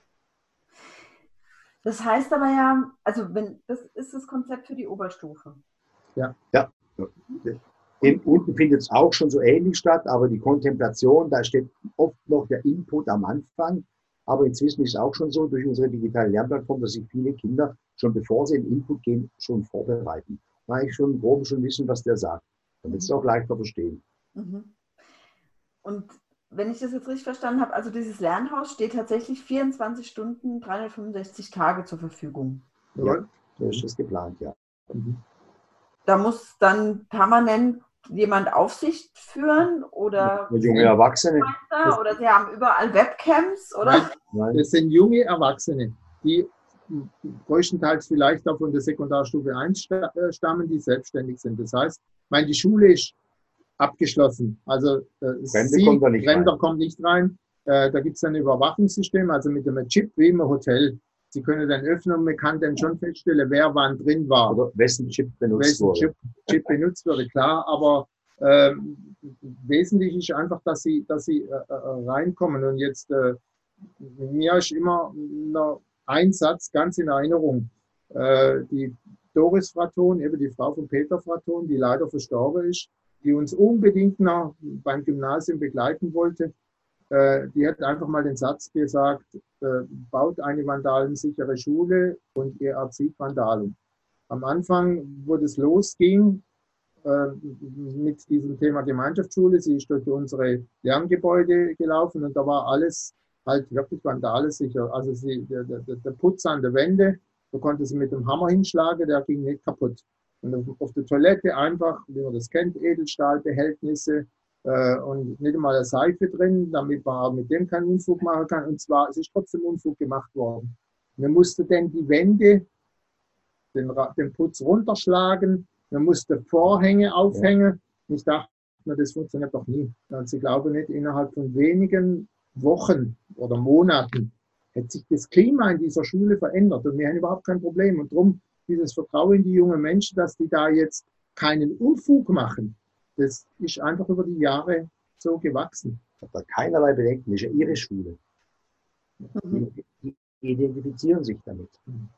Das heißt aber ja, also wenn das ist das Konzept für die Oberstufe. Ja. Ja. In, unten findet es auch schon so ähnlich statt, aber die Kontemplation, da steht oft noch der Input am Anfang. Aber inzwischen ist es auch schon so, durch unsere digitale Lernplattform, dass sich viele Kinder schon bevor sie in den Input gehen, schon vorbereiten. Da ich schon grob schon wissen, was der sagt. Damit sie es auch leichter verstehen. Mhm. Und wenn ich das jetzt richtig verstanden habe, also dieses Lernhaus steht tatsächlich vierundzwanzig Stunden, dreihundertfünfundsechzig Tage zur Verfügung. Ja, so ist das geplant, ja. Mhm. Da muss dann permanent jemand Aufsicht führen oder junge Erwachsene. Oder sie haben überall Webcams, oder? Nein, das sind junge Erwachsene, die größtenteils vielleicht auch von der Sekundarstufe eins stammen, die selbstständig sind. Das heißt, ich meine, die Schule ist abgeschlossen. Also Fremde kommt da nicht Fremder rein. kommt nicht rein. Äh, da gibt es ein Überwachungssystem, also mit einem Chip wie im Hotel. Sie können dann öffnen und man kann dann schon feststellen, wer wann drin war. Oder wessen Chip benutzt wessen wurde. Chip, Chip benutzt wurde, klar, aber ähm, wesentlich ist einfach, dass sie, dass sie äh, reinkommen. Und jetzt, äh, mir ist immer noch ein Satz ganz in Erinnerung. Äh, die Doris Fraton, eben die Frau von Peter Fraton, die leider verstorben ist, die uns unbedingt noch beim Gymnasium begleiten wollte, äh, die hat einfach mal den Satz gesagt, äh, baut eine vandalensichere Schule und ihr erzieht Vandalen. Am Anfang, wo das losging, äh, mit diesem Thema Gemeinschaftsschule, sie ist durch unsere Lerngebäude gelaufen und da war alles halt wirklich vandalensicher. Also sie, der, der, der Putz an der Wände, da konnte sie mit dem Hammer hinschlagen, der ging nicht kaputt. Und auf, auf der Toilette einfach, wie man das kennt, Edelstahlbehältnisse äh, und nicht einmal eine Seife drin, damit man auch mit dem keinen Unfug machen kann. Und zwar, es ist trotzdem Unfug gemacht worden. Wir mussten dann die Wände, den, den Putz runterschlagen, man musste Vorhänge aufhängen. Ja. Ich dachte, na, das funktioniert doch nie. Also ich glaube nicht, innerhalb von wenigen Wochen oder Monaten hat sich das Klima in dieser Schule verändert und wir haben überhaupt kein Problem. Und darum dieses Vertrauen in die jungen Menschen, dass die da jetzt keinen Unfug machen, das ist einfach über die Jahre so gewachsen. Ich habe da keinerlei Bedenken, das ist ja ihre Schule. Mhm. Die identifizieren sich damit.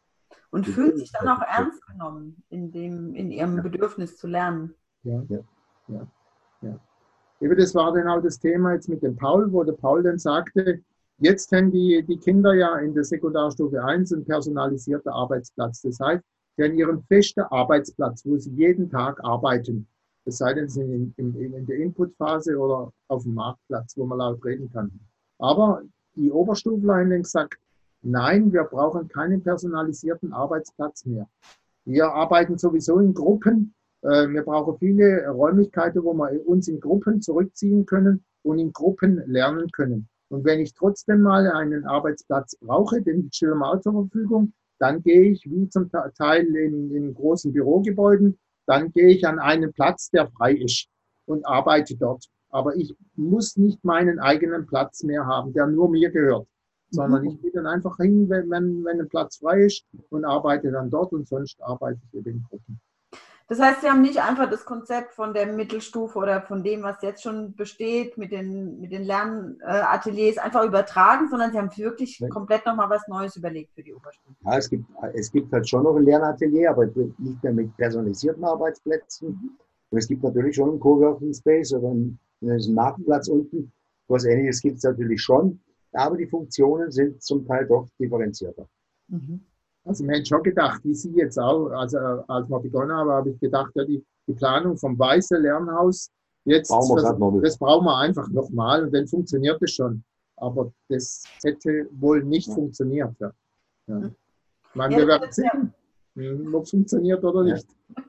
Und fühlen sich dann auch ernst genommen in, dem, in ihrem ja. Bedürfnis zu lernen. Ja, ja, ja, ja. Eben das war dann auch das Thema jetzt mit dem Paul, wo der Paul dann sagte, jetzt haben die, die Kinder ja in der Sekundarstufe eins einen personalisierten Arbeitsplatz. Das heißt, sie haben ihren festen Arbeitsplatz, wo sie jeden Tag arbeiten. Es sei denn, sie sind in, in, in der Inputphase oder auf dem Marktplatz, wo man laut reden kann. Aber die Oberstufler haben dann gesagt, nein, wir brauchen keinen personalisierten Arbeitsplatz mehr. Wir arbeiten sowieso in Gruppen. Wir brauchen viele Räumlichkeiten, wo wir uns in Gruppen zurückziehen können und in Gruppen lernen können. Und wenn ich trotzdem mal einen Arbeitsplatz brauche, den stelle ich mir auch zur Verfügung, dann gehe ich wie zum Teil in, in großen Bürogebäuden, dann gehe ich an einen Platz, der frei ist und arbeite dort. Aber ich muss nicht meinen eigenen Platz mehr haben, der nur mir gehört, sondern ich gehe dann einfach hin, wenn, wenn, wenn ein Platz frei ist und arbeite dann dort und sonst arbeite ich eben in Gruppen. Das heißt, Sie haben nicht einfach das Konzept von der Mittelstufe oder von dem, was jetzt schon besteht, mit den, mit den Lernateliers einfach übertragen, sondern Sie haben wirklich ja. komplett nochmal was Neues überlegt für die Oberstufe. Ja, es gibt, es gibt halt schon noch ein Lernatelier, aber nicht mehr mit personalisierten Arbeitsplätzen. Mhm. Und es gibt natürlich schon einen Coworking Space oder einen, einen Marktplatz unten. Was Ähnliches gibt es natürlich schon, aber die Funktionen sind zum Teil doch differenzierter. Mhm. Also wir haben schon gedacht, wie Sie jetzt auch, also als wir begonnen haben, habe ich gedacht, ja, die, die Planung vom Weißen Lernhaus, jetzt, brauchen das, das brauchen wir einfach nochmal und dann funktioniert es schon. Aber das hätte wohl nicht ja. funktioniert. Ja. Ja. Ich meine, ja, wir werden sehen, ja. ob es funktioniert oder nicht.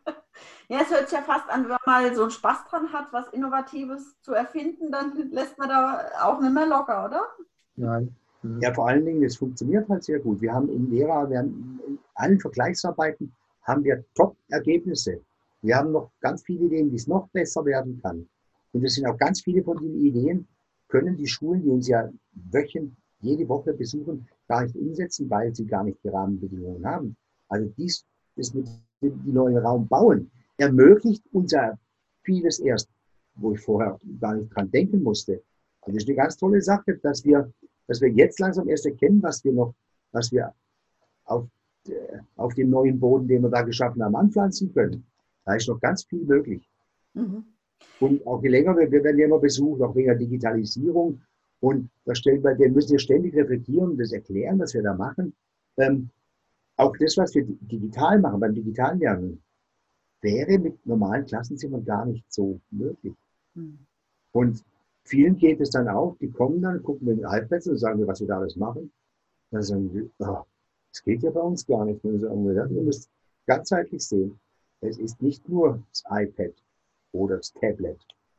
Ja, es hört sich ja fast an, wenn man mal so einen Spaß dran hat, was Innovatives zu erfinden, dann lässt man da auch nicht mehr locker, oder? Nein. Ja, vor allen Dingen, es funktioniert halt sehr gut. Wir haben im Lehrer, wir haben in allen Vergleichsarbeiten haben wir Top-Ergebnisse. Wir haben noch ganz viele Ideen, wie es noch besser werden kann. Und es sind auch ganz viele von den Ideen, können die Schulen, die uns ja wöchentlich, jede Woche besuchen, gar nicht umsetzen, weil sie gar nicht die Rahmenbedingungen haben. Also dies, das mit dem die neuen Raum bauen, ermöglicht uns ja vieles erst, wo ich vorher gar nicht dran denken musste. Und das ist eine ganz tolle Sache, dass wir dass wir jetzt langsam erst erkennen, was wir noch, was wir auf, äh, auf dem neuen Boden, den wir da geschaffen haben, anpflanzen können. Da ist noch ganz viel möglich. Mhm. Und auch je länger wir, wir werden ja immer besucht, auch wegen der Digitalisierung. Und da stellen wir, wir müssen ja ständig reflektieren und das erklären, was wir da machen. Ähm, auch das, was wir digital machen, beim digitalen Lernen, wäre mit normalen Klassenzimmern gar nicht so möglich. Mhm. Und vielen geht es dann auch, die kommen dann, gucken wir in die Halbplätze und sagen wir, was wir da alles machen. Dann sagen wir, oh, das geht ja bei uns gar nicht. Und sagen wir, ihr müsst ganzheitlich sehen, es ist nicht nur das iPad oder das Tablet.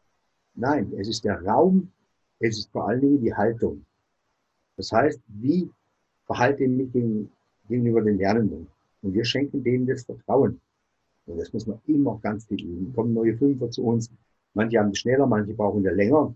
Nein, es ist der Raum, es ist vor allen Dingen die Haltung. Das heißt, wie verhalte ich mich gegenüber den Lernenden? Und wir schenken denen das Vertrauen. Und das muss man immer ganz viel üben. Es kommen neue Fünfer zu uns. Manche haben es schneller, manche brauchen ja länger.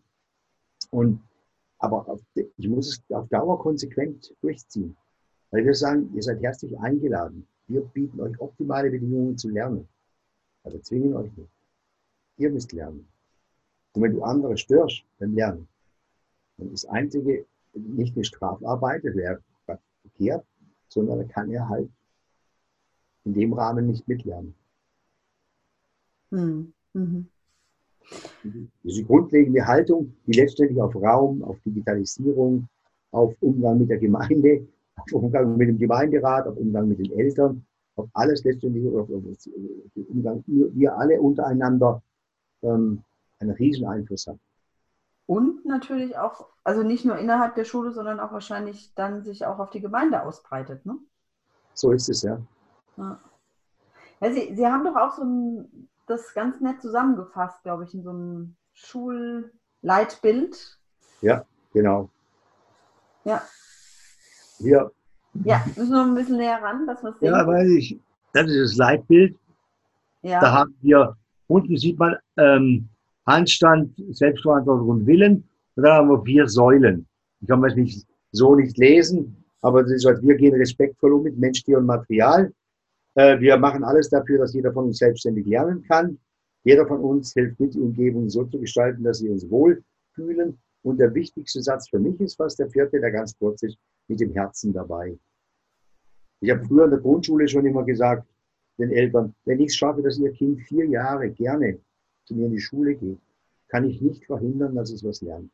Und, aber auf, ich muss es auf Dauer konsequent durchziehen. Weil wir sagen, ihr seid herzlich eingeladen. Wir bieten euch optimale Bedingungen zu lernen. Also zwingen euch nicht. Ihr müsst lernen. Und wenn du andere störst beim Lernen, dann ist das Einzige nicht eine Strafarbeit, das wäre verkehrt, sondern da kann er halt in dem Rahmen nicht mitlernen. Hm. Mhm. Das ist die grundlegende Haltung, die letztendlich auf Raum, auf Digitalisierung, auf Umgang mit der Gemeinde, auf Umgang mit dem Gemeinderat, auf Umgang mit den Eltern, auf alles letztendlich, auf, auf den Umgang, wir alle untereinander ähm, einen riesen Einfluss haben. Und natürlich auch, also nicht nur innerhalb der Schule, sondern auch wahrscheinlich dann sich auch auf die Gemeinde ausbreitet, ne? So ist es, ja. Ja. Ja, Sie, Sie haben doch auch so ein, das ganz nett zusammengefasst, glaube ich, in so einem Schulleitbild. Ja, genau. Ja. Hier. Ja, müssen wir noch ein bisschen näher ran, dass wir es sehen. Ja, weil ich, das ist das Leitbild. Ja. Da haben wir, unten sieht man ähm, Handstand, Selbstverantwortung und Willen. Und da haben wir vier Säulen. Ich kann es nicht so nicht lesen, aber das ist halt, wir gehen respektvoll um mit Mensch, Tier und Material. Äh, wir machen alles dafür, dass jeder von uns selbstständig lernen kann. Jeder von uns hilft mit, die Umgebung so zu gestalten, dass sie uns wohlfühlen. Und der wichtigste Satz für mich ist fast der vierte, der ganz kurz ist, mit dem Herzen dabei. Ich habe früher in der Grundschule schon immer gesagt, den Eltern, wenn ich es schaffe, dass ihr Kind vier Jahre gerne zu mir in die Schule geht, kann ich nicht verhindern, dass es was lernt.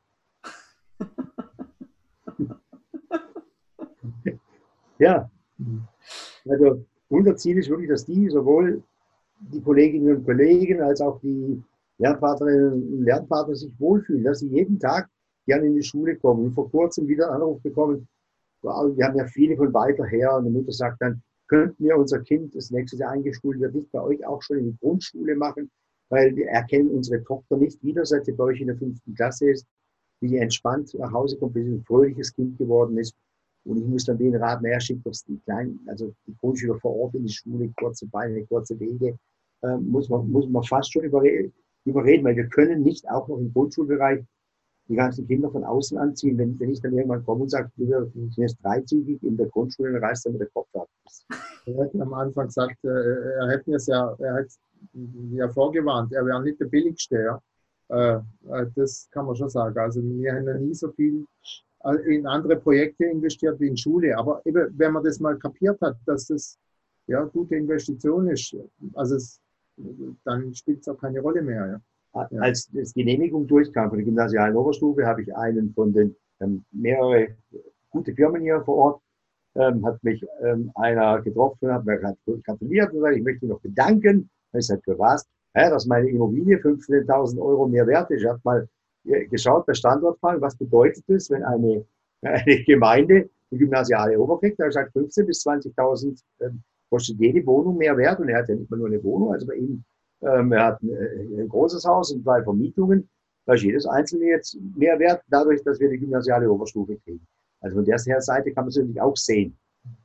Ja, also unser Ziel ist wirklich, dass die sowohl die Kolleginnen und Kollegen als auch die Lernpartnerinnen und Lernpartner sich wohlfühlen, dass sie jeden Tag gerne in die Schule kommen. Und vor kurzem wieder einen Anruf bekommen, wow, wir haben ja viele von weiter her, und die Mutter sagt dann, könnten wir unser Kind, das nächstes Jahr eingeschult wird, nicht bei euch auch schon in die Grundschule machen, weil wir erkennen unsere Tochter nicht wieder, seit sie bei euch in der fünften Klasse ist, wie die entspannt nach Hause kommt, wie sie ein fröhliches Kind geworden ist. Und ich muss dann den raten, er schickt doch die kleinen, also die Grundschüler vor Ort in die Schule, kurze Beine, kurze Wege, äh, muss man, muss man fast schon überreden, überreden, weil wir können nicht auch noch im Grundschulbereich die ganzen Kinder von außen anziehen. Wenn, wenn ich dann irgendwann komme und sage, wir sind jetzt dreizügig in der Grundschule, dann reißt dann der Kopf ab. Er hat am Anfang gesagt, er hätte mir ja, er hat ja vorgewarnt, er wäre nicht der billigste. Ja. Das kann man schon sagen. Also wir haben noch nie so viel in andere Projekte investiert wie in Schule. Aber eben, wenn man das mal kapiert hat, dass das ja gute Investition ist, also es, dann spielt es auch keine Rolle mehr. Ja. Als die Genehmigung durchkam von der gymnasialen Oberstufe, habe ich einen von den ähm, mehrere gute Firmen hier vor Ort, ähm, hat mich ähm, einer getroffen, hat mir gratuliert und gesagt, ich möchte mich noch bedanken. Ich gesagt, für was? Ja, dass meine Immobilie fünfzehntausend Euro mehr wert ist. Ich habe mal geschaut bei Standortfall, was bedeutet das, wenn eine, eine Gemeinde eine gymnasiale Ober kriegt. Da habe ich gesagt, fünfzehntausend bis zwanzigtausend ähm, kostet jede Wohnung mehr Wert, und er hat ja nicht mal nur eine Wohnung, also bei ihm Ähm, er hat ein, ein großes Haus und zwei Vermietungen. Da ist jedes einzelne jetzt mehr wert, dadurch, dass wir die gymnasiale Oberstufe kriegen. Also von der Seite kann man es natürlich auch sehen.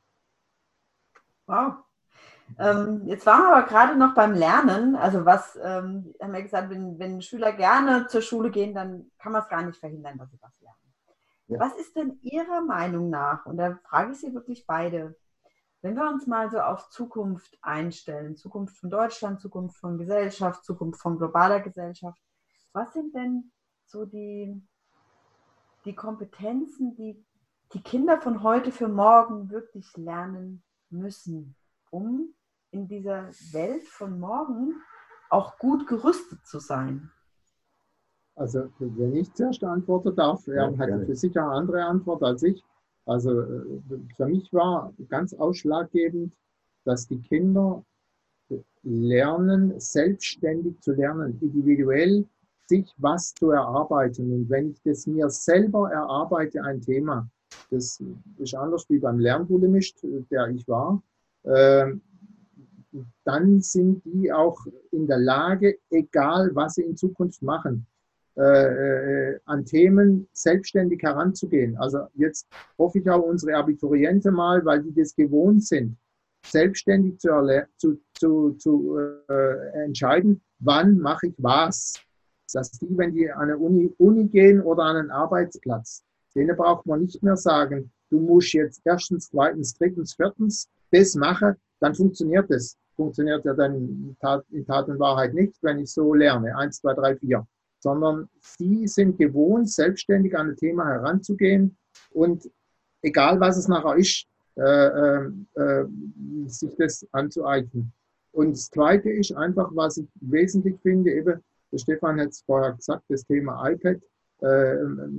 Wow. Ähm, jetzt waren wir aber gerade noch beim Lernen. Also was, ähm, haben wir gesagt, wenn, wenn Schüler gerne zur Schule gehen, dann kann man es gar nicht verhindern, dass sie was lernen. Ja. Was ist denn Ihrer Meinung nach, und da frage ich Sie wirklich beide, wenn wir uns mal so auf Zukunft einstellen, Zukunft von Deutschland, Zukunft von Gesellschaft, Zukunft von globaler Gesellschaft, was sind denn so die, die Kompetenzen, die die Kinder von heute für morgen wirklich lernen müssen, um in dieser Welt von morgen auch gut gerüstet zu sein? Also wenn ich zuerst antworten darf, er ja, hat für sicher eine andere Antwort als ich. Also für mich war ganz ausschlaggebend, dass die Kinder lernen, selbstständig zu lernen, individuell sich was zu erarbeiten. Und wenn ich das mir selber erarbeite, ein Thema, das ist anders wie beim Lernbulimist, der ich war, äh, dann sind die auch in der Lage, egal was sie in Zukunft machen, Äh, an Themen selbstständig heranzugehen. Also jetzt hoffe ich auch unsere Abiturienten mal, weil die das gewohnt sind, selbstständig zu, zu, zu, zu äh, entscheiden, wann mache ich was. Dass die, wenn die an eine Uni, Uni gehen oder an einen Arbeitsplatz, denen braucht man nicht mehr sagen, du musst jetzt erstens, zweitens, drittens, viertens das machen, dann funktioniert das. Funktioniert ja dann in Tat, in Tat und Wahrheit nicht, wenn ich so lerne, eins, zwei, drei, vier. Sondern sie sind gewohnt, selbstständig an ein Thema heranzugehen und egal was es nachher ist, äh, äh, sich das anzueignen. Und das Zweite ist einfach, was ich wesentlich finde, eben der Stefan hat es vorher gesagt, das Thema iPad, äh,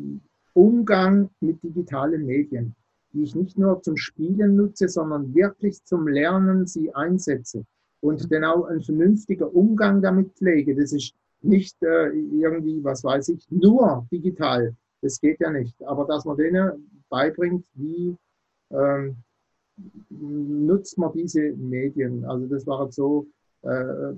Umgang mit digitalen Medien, die ich nicht nur zum Spielen nutze, sondern wirklich zum Lernen sie einsetze und dann auch ein vernünftiger Umgang damit pflege. Das ist nicht äh, irgendwie, was weiß ich, nur digital. Das geht ja nicht. Aber dass man denen beibringt, wie ähm, nutzt man diese Medien. Also das war jetzt so äh,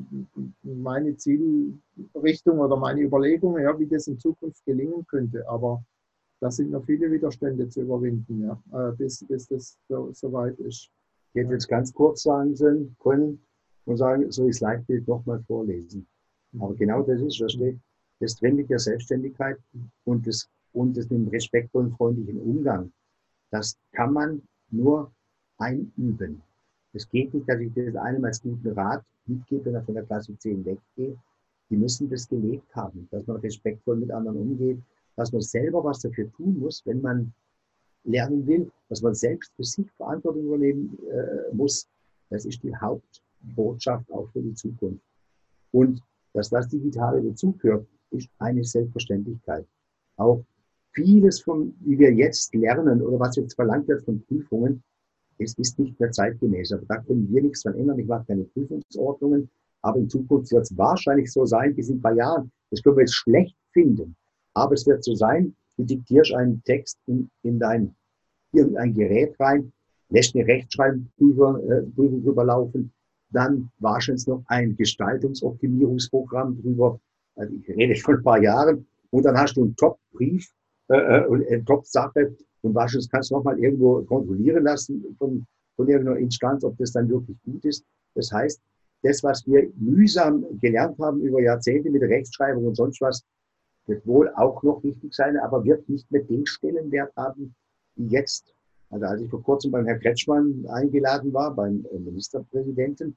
meine Zielrichtung oder meine Überlegung, ja, wie das in Zukunft gelingen könnte. Aber da sind noch viele Widerstände zu überwinden, ja, äh, bis, bis das so, so weit ist. Ich hätte jetzt ganz kurz sagen können und sagen, soll ich das Leitbild nochmal vorlesen. Aber genau das ist, was steht, das drin mit der Selbstständigkeit und das, und das mit dem respektvollen, freundlichen Umgang. Das kann man nur einüben. Es geht nicht, dass ich das einem als guten Rat mitgebe, wenn er von der Klasse zehn weggeht. Die müssen das gelebt haben, dass man respektvoll mit anderen umgeht, dass man selber was dafür tun muss, wenn man lernen will, dass man selbst für sich Verantwortung übernehmen äh, muss. Das ist die Hauptbotschaft auch für die Zukunft. Und dass das Digitale dazugehört, ist eine Selbstverständlichkeit. Auch vieles, von, wie wir jetzt lernen oder was jetzt verlangt wird von Prüfungen, es ist nicht mehr zeitgemäß. Aber da können wir nichts dran ändern. Ich mache keine Prüfungsordnungen, aber in Zukunft wird es wahrscheinlich so sein, bis in ein paar Jahren. Das können wir jetzt schlecht finden. Aber es wird so sein, du diktierst einen Text in, in dein irgendein Gerät rein, lässt eine Rechtschreibprüfung äh, drüber laufen, dann wahrscheinlich noch ein Gestaltungsoptimierungsprogramm drüber, also ich rede von ein paar Jahren, und dann hast du einen Top-Brief äh, und eine Top-Sache und wahrscheinlich kannst du nochmal irgendwo kontrollieren lassen von, von irgendeiner Instanz, ob das dann wirklich gut ist. Das heißt, das, was wir mühsam gelernt haben über Jahrzehnte mit der Rechtschreibung und sonst was, wird wohl auch noch wichtig sein, aber wird nicht mehr den Stellenwert haben, wie jetzt. Also als ich vor kurzem beim Herrn Kretschmann eingeladen war, beim Ministerpräsidenten,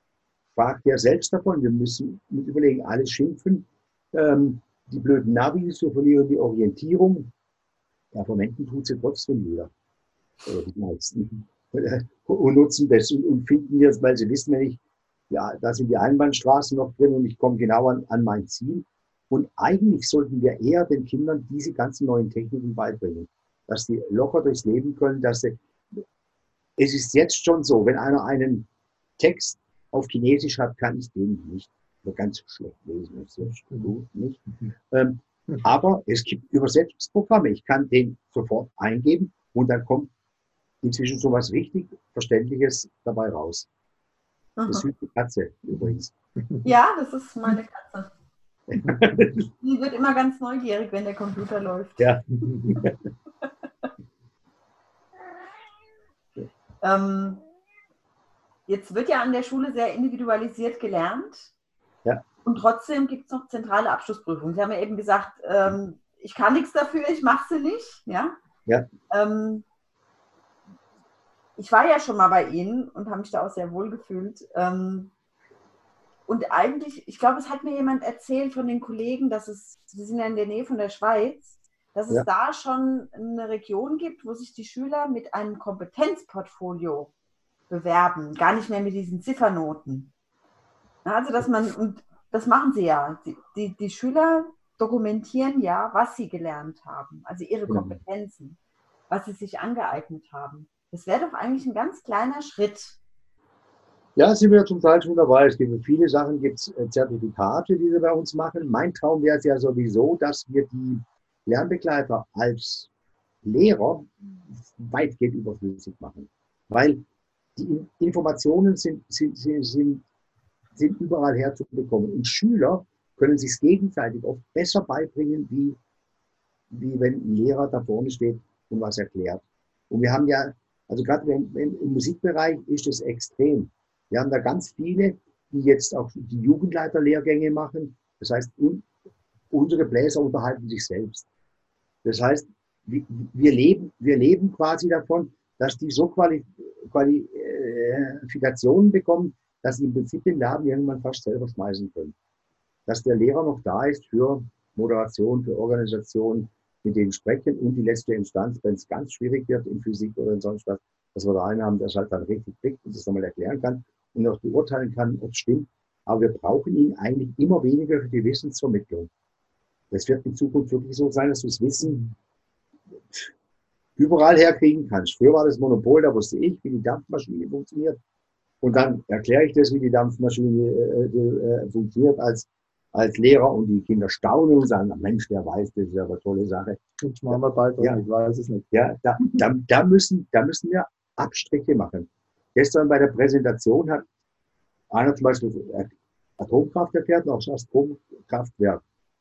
fragt er selbst davon, wir müssen mit überlegen, alles schimpfen, ähm, die blöden Navis, wir verlieren die Orientierung. Ja, verwenden tut sie trotzdem wieder. Oder die meisten. Und nutzen das und, und finden jetzt, weil sie wissen, wenn ich, ja, da sind die Einbahnstraßen noch drin und ich komme genau an, an mein Ziel. Und eigentlich sollten wir eher den Kindern diese ganzen neuen Techniken beibringen, dass sie locker durchs Leben können, dass sie, es ist jetzt schon so, wenn einer einen Text auf Chinesisch hat, kann ich den nicht, oder ganz schlecht lesen, das ist gut, nicht. Ähm, aber es gibt Übersetzungsprogramme, ich kann den sofort eingeben und dann kommt inzwischen so was richtig Verständliches dabei raus. Aha. Das ist die Katze übrigens. Ja, das ist meine Katze. Die wird immer ganz neugierig, wenn der Computer läuft. Ja. ähm, jetzt wird ja an der Schule sehr individualisiert gelernt. Ja. Und trotzdem gibt es noch zentrale Abschlussprüfungen. Sie haben ja eben gesagt, ähm, ich kann nichts dafür, ich mache sie nicht. Ja? Ja. Ähm, ich war ja schon mal bei Ihnen und habe mich da auch sehr wohl gefühlt. Ähm, Und eigentlich, ich glaube, es hat mir jemand erzählt von den Kollegen, dass es, Sie sind ja in der Nähe von der Schweiz, dass es Ja. da schon eine Region gibt, wo sich die Schüler mit einem Kompetenzportfolio bewerben, gar nicht mehr mit diesen Ziffernoten. Also, dass man, und das machen sie ja, die, die, die Schüler dokumentieren ja, was sie gelernt haben, also ihre Genau. Kompetenzen, was sie sich angeeignet haben. Das wäre doch eigentlich ein ganz kleiner Schritt. Ja, sind wir zum Teil schon dabei. Es gibt viele Sachen, gibt es Zertifikate, die wir bei uns machen. Mein Traum wäre es ja sowieso, dass wir die Lernbegleiter als Lehrer weitgehend überflüssig machen. Weil die Informationen sind, sind, sind, sind, sind überall herzubekommen. Und Schüler können sich gegenseitig oft besser beibringen, wie, wie wenn ein Lehrer da vorne steht und was erklärt. Und wir haben ja, also gerade im, im Musikbereich ist es extrem. Wir haben da ganz viele, die jetzt auch die Jugendleiterlehrgänge machen. Das heißt, un, unsere Bläser unterhalten sich selbst. Das heißt, wir leben, wir leben quasi davon, dass die so Quali, Qualifikationen bekommen, dass sie im Prinzip den Laden irgendwann fast selber schmeißen können. Dass der Lehrer noch da ist für Moderation, für Organisation, mit denen sprechen und die letzte Instanz, wenn es ganz schwierig wird in Physik oder in sonst was, dass wir da einen haben, der es halt dann richtig kriegt und das nochmal erklären kann und auch beurteilen kann, ob es stimmt. aber wir brauchen ihn eigentlich immer weniger für die Wissensvermittlung. Das wird in Zukunft wirklich so sein, dass du das Wissen überall herkriegen kannst. Früher war das Monopol, da wusste ich, wie die Dampfmaschine funktioniert. Und dann erkläre ich das, wie die Dampfmaschine äh, äh, funktioniert als, als Lehrer. Und die Kinder staunen und sagen, Mensch, der weiß, das ist ja eine tolle Sache. Ich mache mal bald, ja, ich weiß es nicht. Ja, da, da, da, müssen, da müssen wir Abstriche machen. Gestern bei der Präsentation hat einer zum Beispiel Atomkraft erklärt, auch das Atomkraftwerk.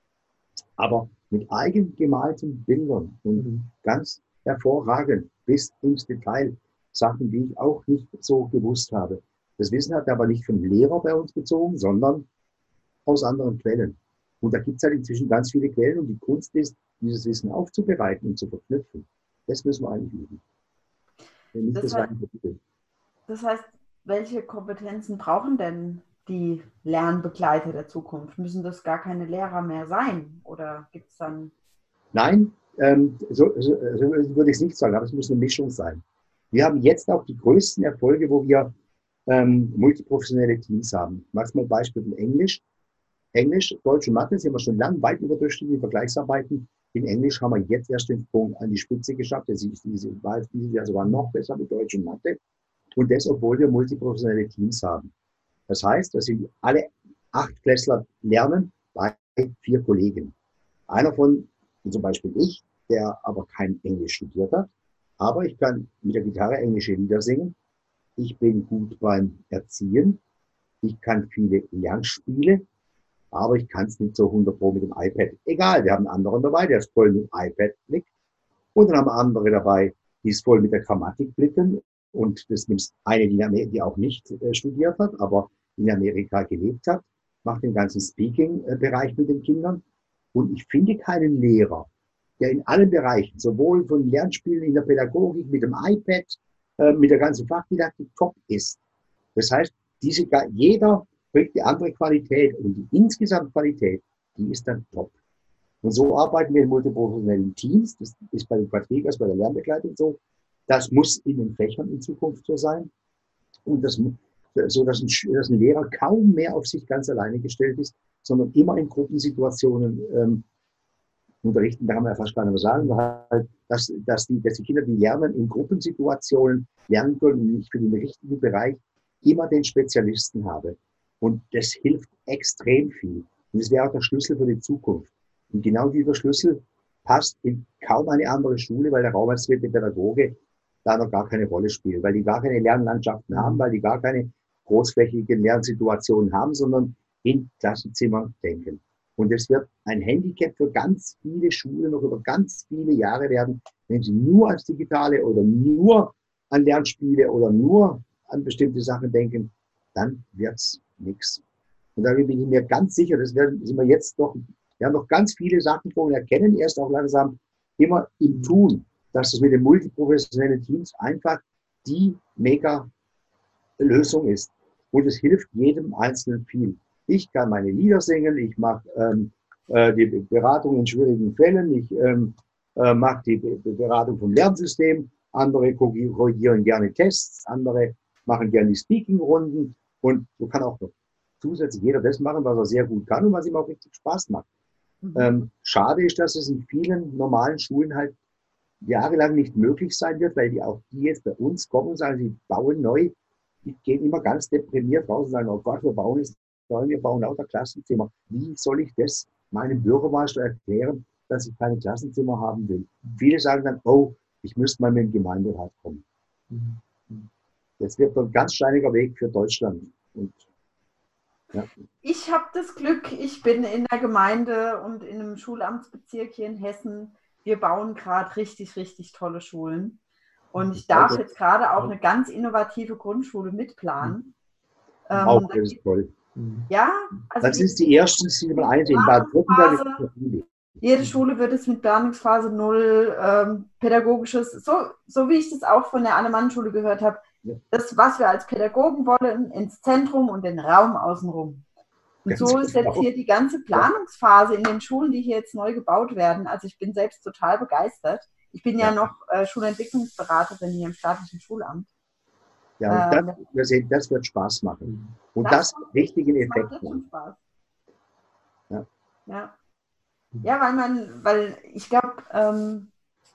Aber mit eigen gemalten Bildern und mhm. ganz hervorragend bis ins Detail Sachen, die ich auch nicht so gewusst habe. Das Wissen hat er aber nicht vom Lehrer bei uns bezogen, sondern aus anderen Quellen. Und da gibt es halt inzwischen ganz viele Quellen und die Kunst ist, dieses Wissen aufzubereiten und zu verknüpfen. Das müssen wir eigentlich üben. Nicht das, das, heißt, das heißt, welche Kompetenzen brauchen denn die Lernbegleiter der Zukunft? Müssen das gar keine Lehrer mehr sein? Oder gibt es dann... Nein, ähm, so, so, so würde ich es nicht sagen, aber es muss eine Mischung sein. Wir haben jetzt auch die größten Erfolge, wo wir ähm, multiprofessionelle Teams haben. Ich mache mal ein Beispiel in Englisch. Englisch, Deutsch und Mathe, das haben wir schon lange weit überdurchschnittliche Vergleichsarbeiten. In Englisch haben wir jetzt erst den Sprung an die Spitze geschafft. Das ist diese, war jetzt dieses Jahr sogar noch besser mit Deutsch und Mathe. Und das, obwohl wir multiprofessionelle Teams haben. Das heißt, dass sie alle acht Klässler lernen bei vier Kollegen. Einer von, zum Beispiel ich, der aber kein Englisch studiert hat, aber ich kann mit der Gitarre englische Lieder singen. Ich bin gut beim Erziehen. Ich kann viele Lernspiele, aber ich kann es nicht so hundert Pro mit dem iPad. Egal, wir haben einen anderen dabei, der ist voll mit dem iPad blickt. Und dann haben wir andere dabei, die ist voll mit der Grammatik blicken. Und das nimmt eine, die, die auch nicht äh, studiert hat, aber in Amerika gelebt hat, macht den ganzen Speaking-Bereich mit den Kindern. Und ich finde keinen Lehrer, der in allen Bereichen, sowohl von Lernspielen in der Pädagogik, mit dem iPad, äh, mit der ganzen Fachdidaktik top ist. Das heißt, diese, jeder bringt die andere Qualität und die insgesamt Qualität, die ist dann top. Und so arbeiten wir in multiprofessionellen Teams. Das ist bei den Quadrigas, bei der Lernbegleitung so. Das muss in den Fächern in Zukunft so sein. Und das, so, dass ein, dass ein Lehrer kaum mehr auf sich ganz alleine gestellt ist, sondern immer in Gruppensituationen ähm, unterrichten. Da kann man ja fast gar nicht mehr sagen, weil, dass, dass, die, dass die Kinder, die lernen, in Gruppensituationen lernen können und ich für den richtigen Bereich immer den Spezialisten habe. Und das hilft extrem viel. Und das wäre auch der Schlüssel für die Zukunft. Und genau dieser Schlüssel passt in kaum eine andere Schule, weil der raumausgebildete Pädagoge da noch gar keine Rolle spielt, weil die gar keine Lernlandschaften haben, weil die gar keine großflächigen Lernsituationen haben, sondern in Klassenzimmern denken. Und es wird ein Handicap für ganz viele Schulen noch über ganz viele Jahre werden, wenn sie nur ans Digitale oder nur an Lernspiele oder nur an bestimmte Sachen denken, dann wird's nichts. Und da bin ich mir ganz sicher, das werden, sind wir jetzt doch, wir haben noch ganz viele Sachen vor und erkennen erst auch langsam immer im Tun, dass es mit den multiprofessionellen Teams einfach die mega Lösung ist. Und es hilft jedem Einzelnen viel. Ich kann meine Lieder singen, ich mache ähm, äh, die Beratung in schwierigen Fällen, ich ähm, äh, mache die Beratung vom Lernsystem, andere korrigieren gerne Tests, andere machen gerne die Speaking-Runden und so kann auch noch zusätzlich jeder das machen, was er sehr gut kann und was ihm auch richtig Spaß macht. Mhm. Ähm, schade ist, dass es in vielen normalen Schulen halt jahrelang nicht möglich sein wird, weil die auch die jetzt bei uns kommen und sagen, sie bauen neu, die gehen immer ganz deprimiert raus und sagen, oh Gott, wir bauen jetzt neu, wir bauen lauter Klassenzimmer. Wie soll ich das meinem Bürgermeister erklären, dass ich keine Klassenzimmer haben will? Viele sagen dann, oh, ich müsste mal mit dem Gemeinderat kommen. Mhm. Das wird ein ganz steiniger Weg für Deutschland. Und, ja. Ich habe das Glück, ich bin in der Gemeinde und in einem Schulamtsbezirk hier in Hessen. Wir bauen gerade richtig, richtig tolle Schulen. Und ich darf jetzt gerade auch eine ganz innovative Grundschule mitplanen. Auch ähm, das ist toll. Ja, also das ist die erste, die man einsehen. Bad Württemberg ist jede Schule wird es mit Planungsphase null, ähm, pädagogisches, so, so wie ich das auch von der Alemannenschule gehört habe, ja. Das, was wir als Pädagogen wollen, ins Zentrum und den Raum außenrum. Und Ganz so ist genau. Jetzt hier die ganze Planungsphase in den Schulen, die hier jetzt neu gebaut werden. Also ich bin selbst total begeistert. Ich bin ja, ja noch äh, Schulentwicklungsberaterin hier im staatlichen Schulamt. Ja, und das, Ähm, wir sehen, das wird Spaß machen. Und das das richtigen macht Effekt jetzt schon machen. Spaß. Ja. Ja. Ja, weil man, weil ich glaube, ähm,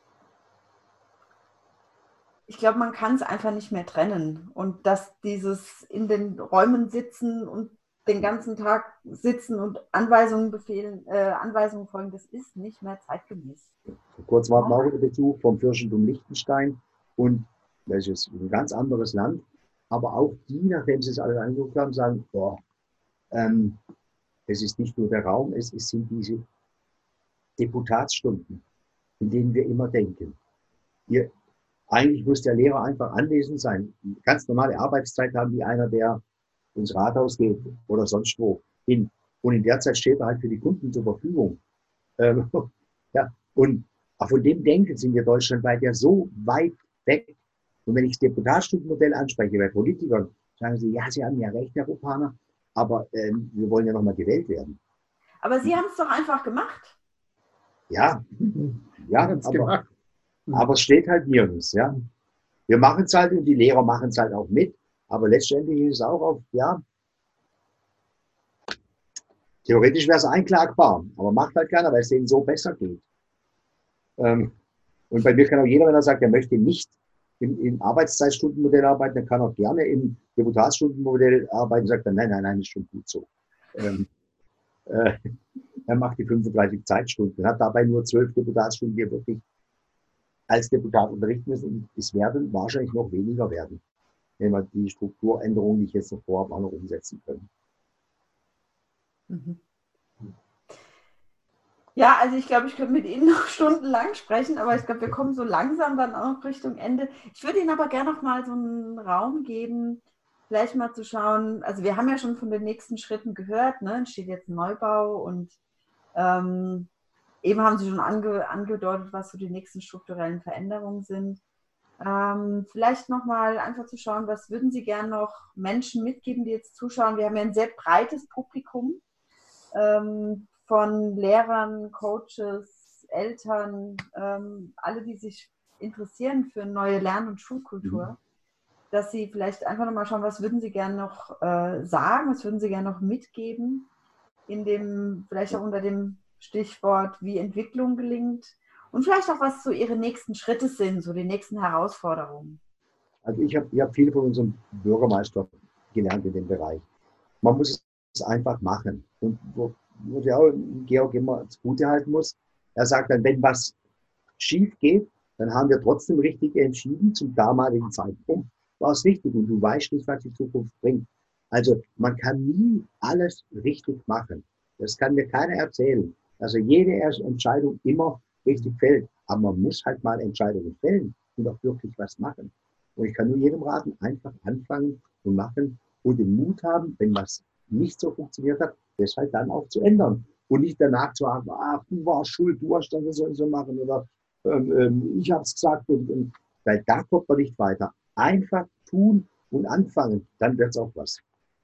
ich glaube, man kann es einfach nicht mehr trennen. Und dass dieses in den Räumen sitzen und den ganzen Tag sitzen und Anweisungen befehlen, äh, Anweisungen folgen, das ist nicht mehr zeitgemäß. Vor kurzem hatten wir auch einen Besuch vom Fürstentum Liechtenstein und das ist ein ganz anderes Land. Aber auch die, nachdem sie es alle angeguckt haben, sagen, boah, ähm, es ist nicht nur der Raum, es sind diese Deputatsstunden, in denen wir immer denken. Ihr, eigentlich muss der Lehrer einfach anwesend sein. Ganz normale Arbeitszeit haben wie einer, der ins Rathaus geht oder sonst wo hin. Und in der Zeit steht er halt für die Kunden zur Verfügung. Ähm, ja, und von dem Denken sind wir deutschlandweit ja so weit weg. Und wenn ich das Deputatstundenmodell anspreche bei Politikern, sagen sie, ja, sie haben ja recht, Herr Rupaner, aber ähm, wir wollen ja nochmal gewählt werden. Aber Sie haben es doch einfach gemacht. Ja, ja, Hat's aber, gemacht. aber es steht halt nirgends. Ja. Wir machen es halt und die Lehrer machen es halt auch mit, aber letztendlich ist es auch auf, ja, theoretisch wäre es einklagbar, aber macht halt keiner, weil es denen so besser geht. Ähm, und bei mir kann auch jeder, wenn er sagt, er möchte nicht im, im Arbeitszeitstundenmodell arbeiten, dann kann auch gerne im Deputatsstundenmodell arbeiten und sagt dann, nein, nein, nein, ist schon gut so. Ähm, äh, er macht die fünfunddreißig Zeitstunden, hat dabei nur zwölf Deputatsstunden, die er wirklich als Deputat unterrichten müssen. Und es werden wahrscheinlich noch weniger werden, wenn wir die Strukturänderungen, die ich jetzt noch vorhabe, auch noch umsetzen können. Mhm. Ja, also ich glaube, ich könnte mit Ihnen noch stundenlang sprechen, aber ich glaube, wir kommen so langsam dann auch Richtung Ende. Ich würde Ihnen aber gerne noch mal so einen Raum geben, vielleicht mal zu schauen. Also wir haben ja schon von den nächsten Schritten gehört, ne? Es steht jetzt ein Neubau und ähm, eben haben Sie schon ange, angedeutet, was so die nächsten strukturellen Veränderungen sind. Ähm, vielleicht noch mal einfach zu schauen, was würden Sie gerne noch Menschen mitgeben, die jetzt zuschauen? Wir haben ja ein sehr breites Publikum. Ähm, von Lehrern, Coaches, Eltern, ähm, alle, die sich interessieren für neue Lern- und Schulkultur, dass sie vielleicht einfach nochmal schauen, was würden sie gerne noch äh, sagen, was würden sie gerne noch mitgeben, in dem, vielleicht auch unter dem Stichwort, wie Entwicklung gelingt und vielleicht auch, was so ihre nächsten Schritte sind, so die nächsten Herausforderungen. Also ich habe ich hab viel von unserem Bürgermeister gelernt in dem Bereich. Man muss es einfach machen. Und wo, wo der auch Georg immer das Gute halten muss, er sagt dann, wenn was schief geht, dann haben wir trotzdem richtig entschieden. Zum damaligen Zeitpunkt war es richtig und du weißt nicht, was die Zukunft bringt. Also man kann nie alles richtig machen. Das kann mir keiner erzählen. Also jede Entscheidung immer richtig fällt. Aber man muss halt mal Entscheidungen fällen und auch wirklich was machen. Und ich kann nur jedem raten, einfach anfangen und machen und den Mut haben, wenn was nicht so funktioniert hat, das halt dann auch zu ändern. Und nicht danach zu sagen, ach, du warst schuld, du hast das so und so machen oder ähm, ähm, ich habe es gesagt. Und, und, weil da kommt man nicht weiter. Einfach tun und anfangen, dann wird es auch was.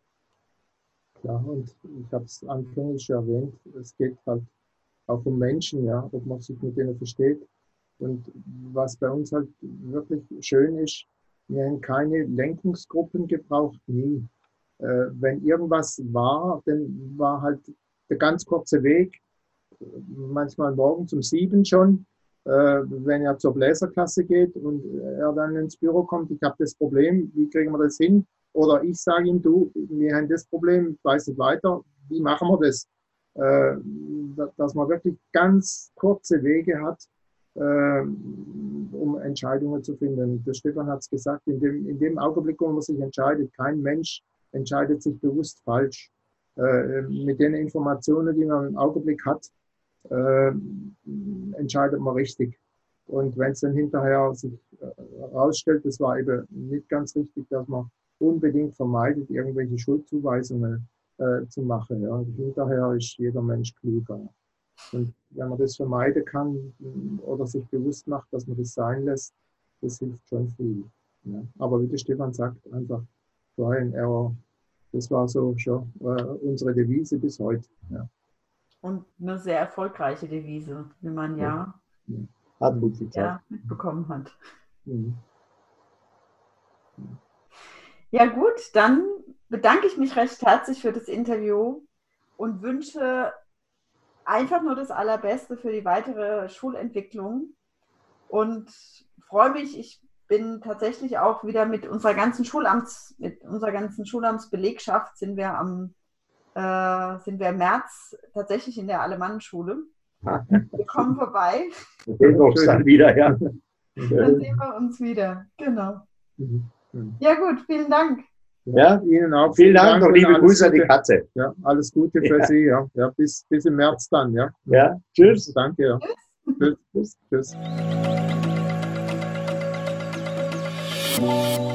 Ja, und ich habe es anfänglich schon erwähnt, es geht halt auch um Menschen, ja, ob man sich mit denen versteht. Und was bei uns halt wirklich schön ist, wir haben keine Lenkungsgruppen gebraucht, nie. Äh, wenn irgendwas war, dann war halt der ganz kurze Weg, manchmal morgens um sieben schon, äh, wenn er zur Bläserklasse geht und er dann ins Büro kommt, ich habe das Problem, wie kriegen wir das hin? Oder ich sage ihm, du, wir haben das Problem, ich weiß nicht weiter, wie machen wir das? Äh, dass man wirklich ganz kurze Wege hat, äh, um Entscheidungen zu finden. Der Stefan hat es gesagt, in dem, in dem Augenblick, wo man sich entscheidet, kein Mensch entscheidet sich bewusst falsch. Äh, mit den Informationen, die man im Augenblick hat, äh, entscheidet man richtig. Und wenn es dann hinterher sich herausstellt, das war eben nicht ganz richtig, dass man unbedingt vermeidet, irgendwelche Schuldzuweisungen äh, zu machen. Ja. Und hinterher ist jeder Mensch klüger. Und wenn man das vermeiden kann oder sich bewusst macht, dass man das sein lässt, das hilft schon viel. Ja. Aber wie der Stefan sagt, einfach Try and Error. Das war so schon äh, unsere Devise bis heute. Ja. Und eine sehr erfolgreiche Devise, wie man ja, ja. Hat gut geklappt. Ja, mitbekommen hat. Mhm. Ja gut, dann bedanke ich mich recht herzlich für das Interview und wünsche einfach nur das Allerbeste für die weitere Schulentwicklung und freue mich, ich bin tatsächlich auch wieder mit unserer ganzen Schulamts, mit unserer ganzen Schulamtsbelegschaft sind wir am äh, sind wir im März tatsächlich in der Alemannenschule. Wir kommen vorbei. Wir sehen uns dann wieder, ja. Dann sehen wir uns wieder, genau. Ja gut, vielen Dank. Ja, Ihnen auch. Vielen Dank, noch liebe Grüße an die Katze. Ja, alles Gute für Ja. Sie, ja. Ja, bis, bis im März dann, ja. Ja, tschüss. Danke, ja. Tschüss. Tschüss. Tschüss.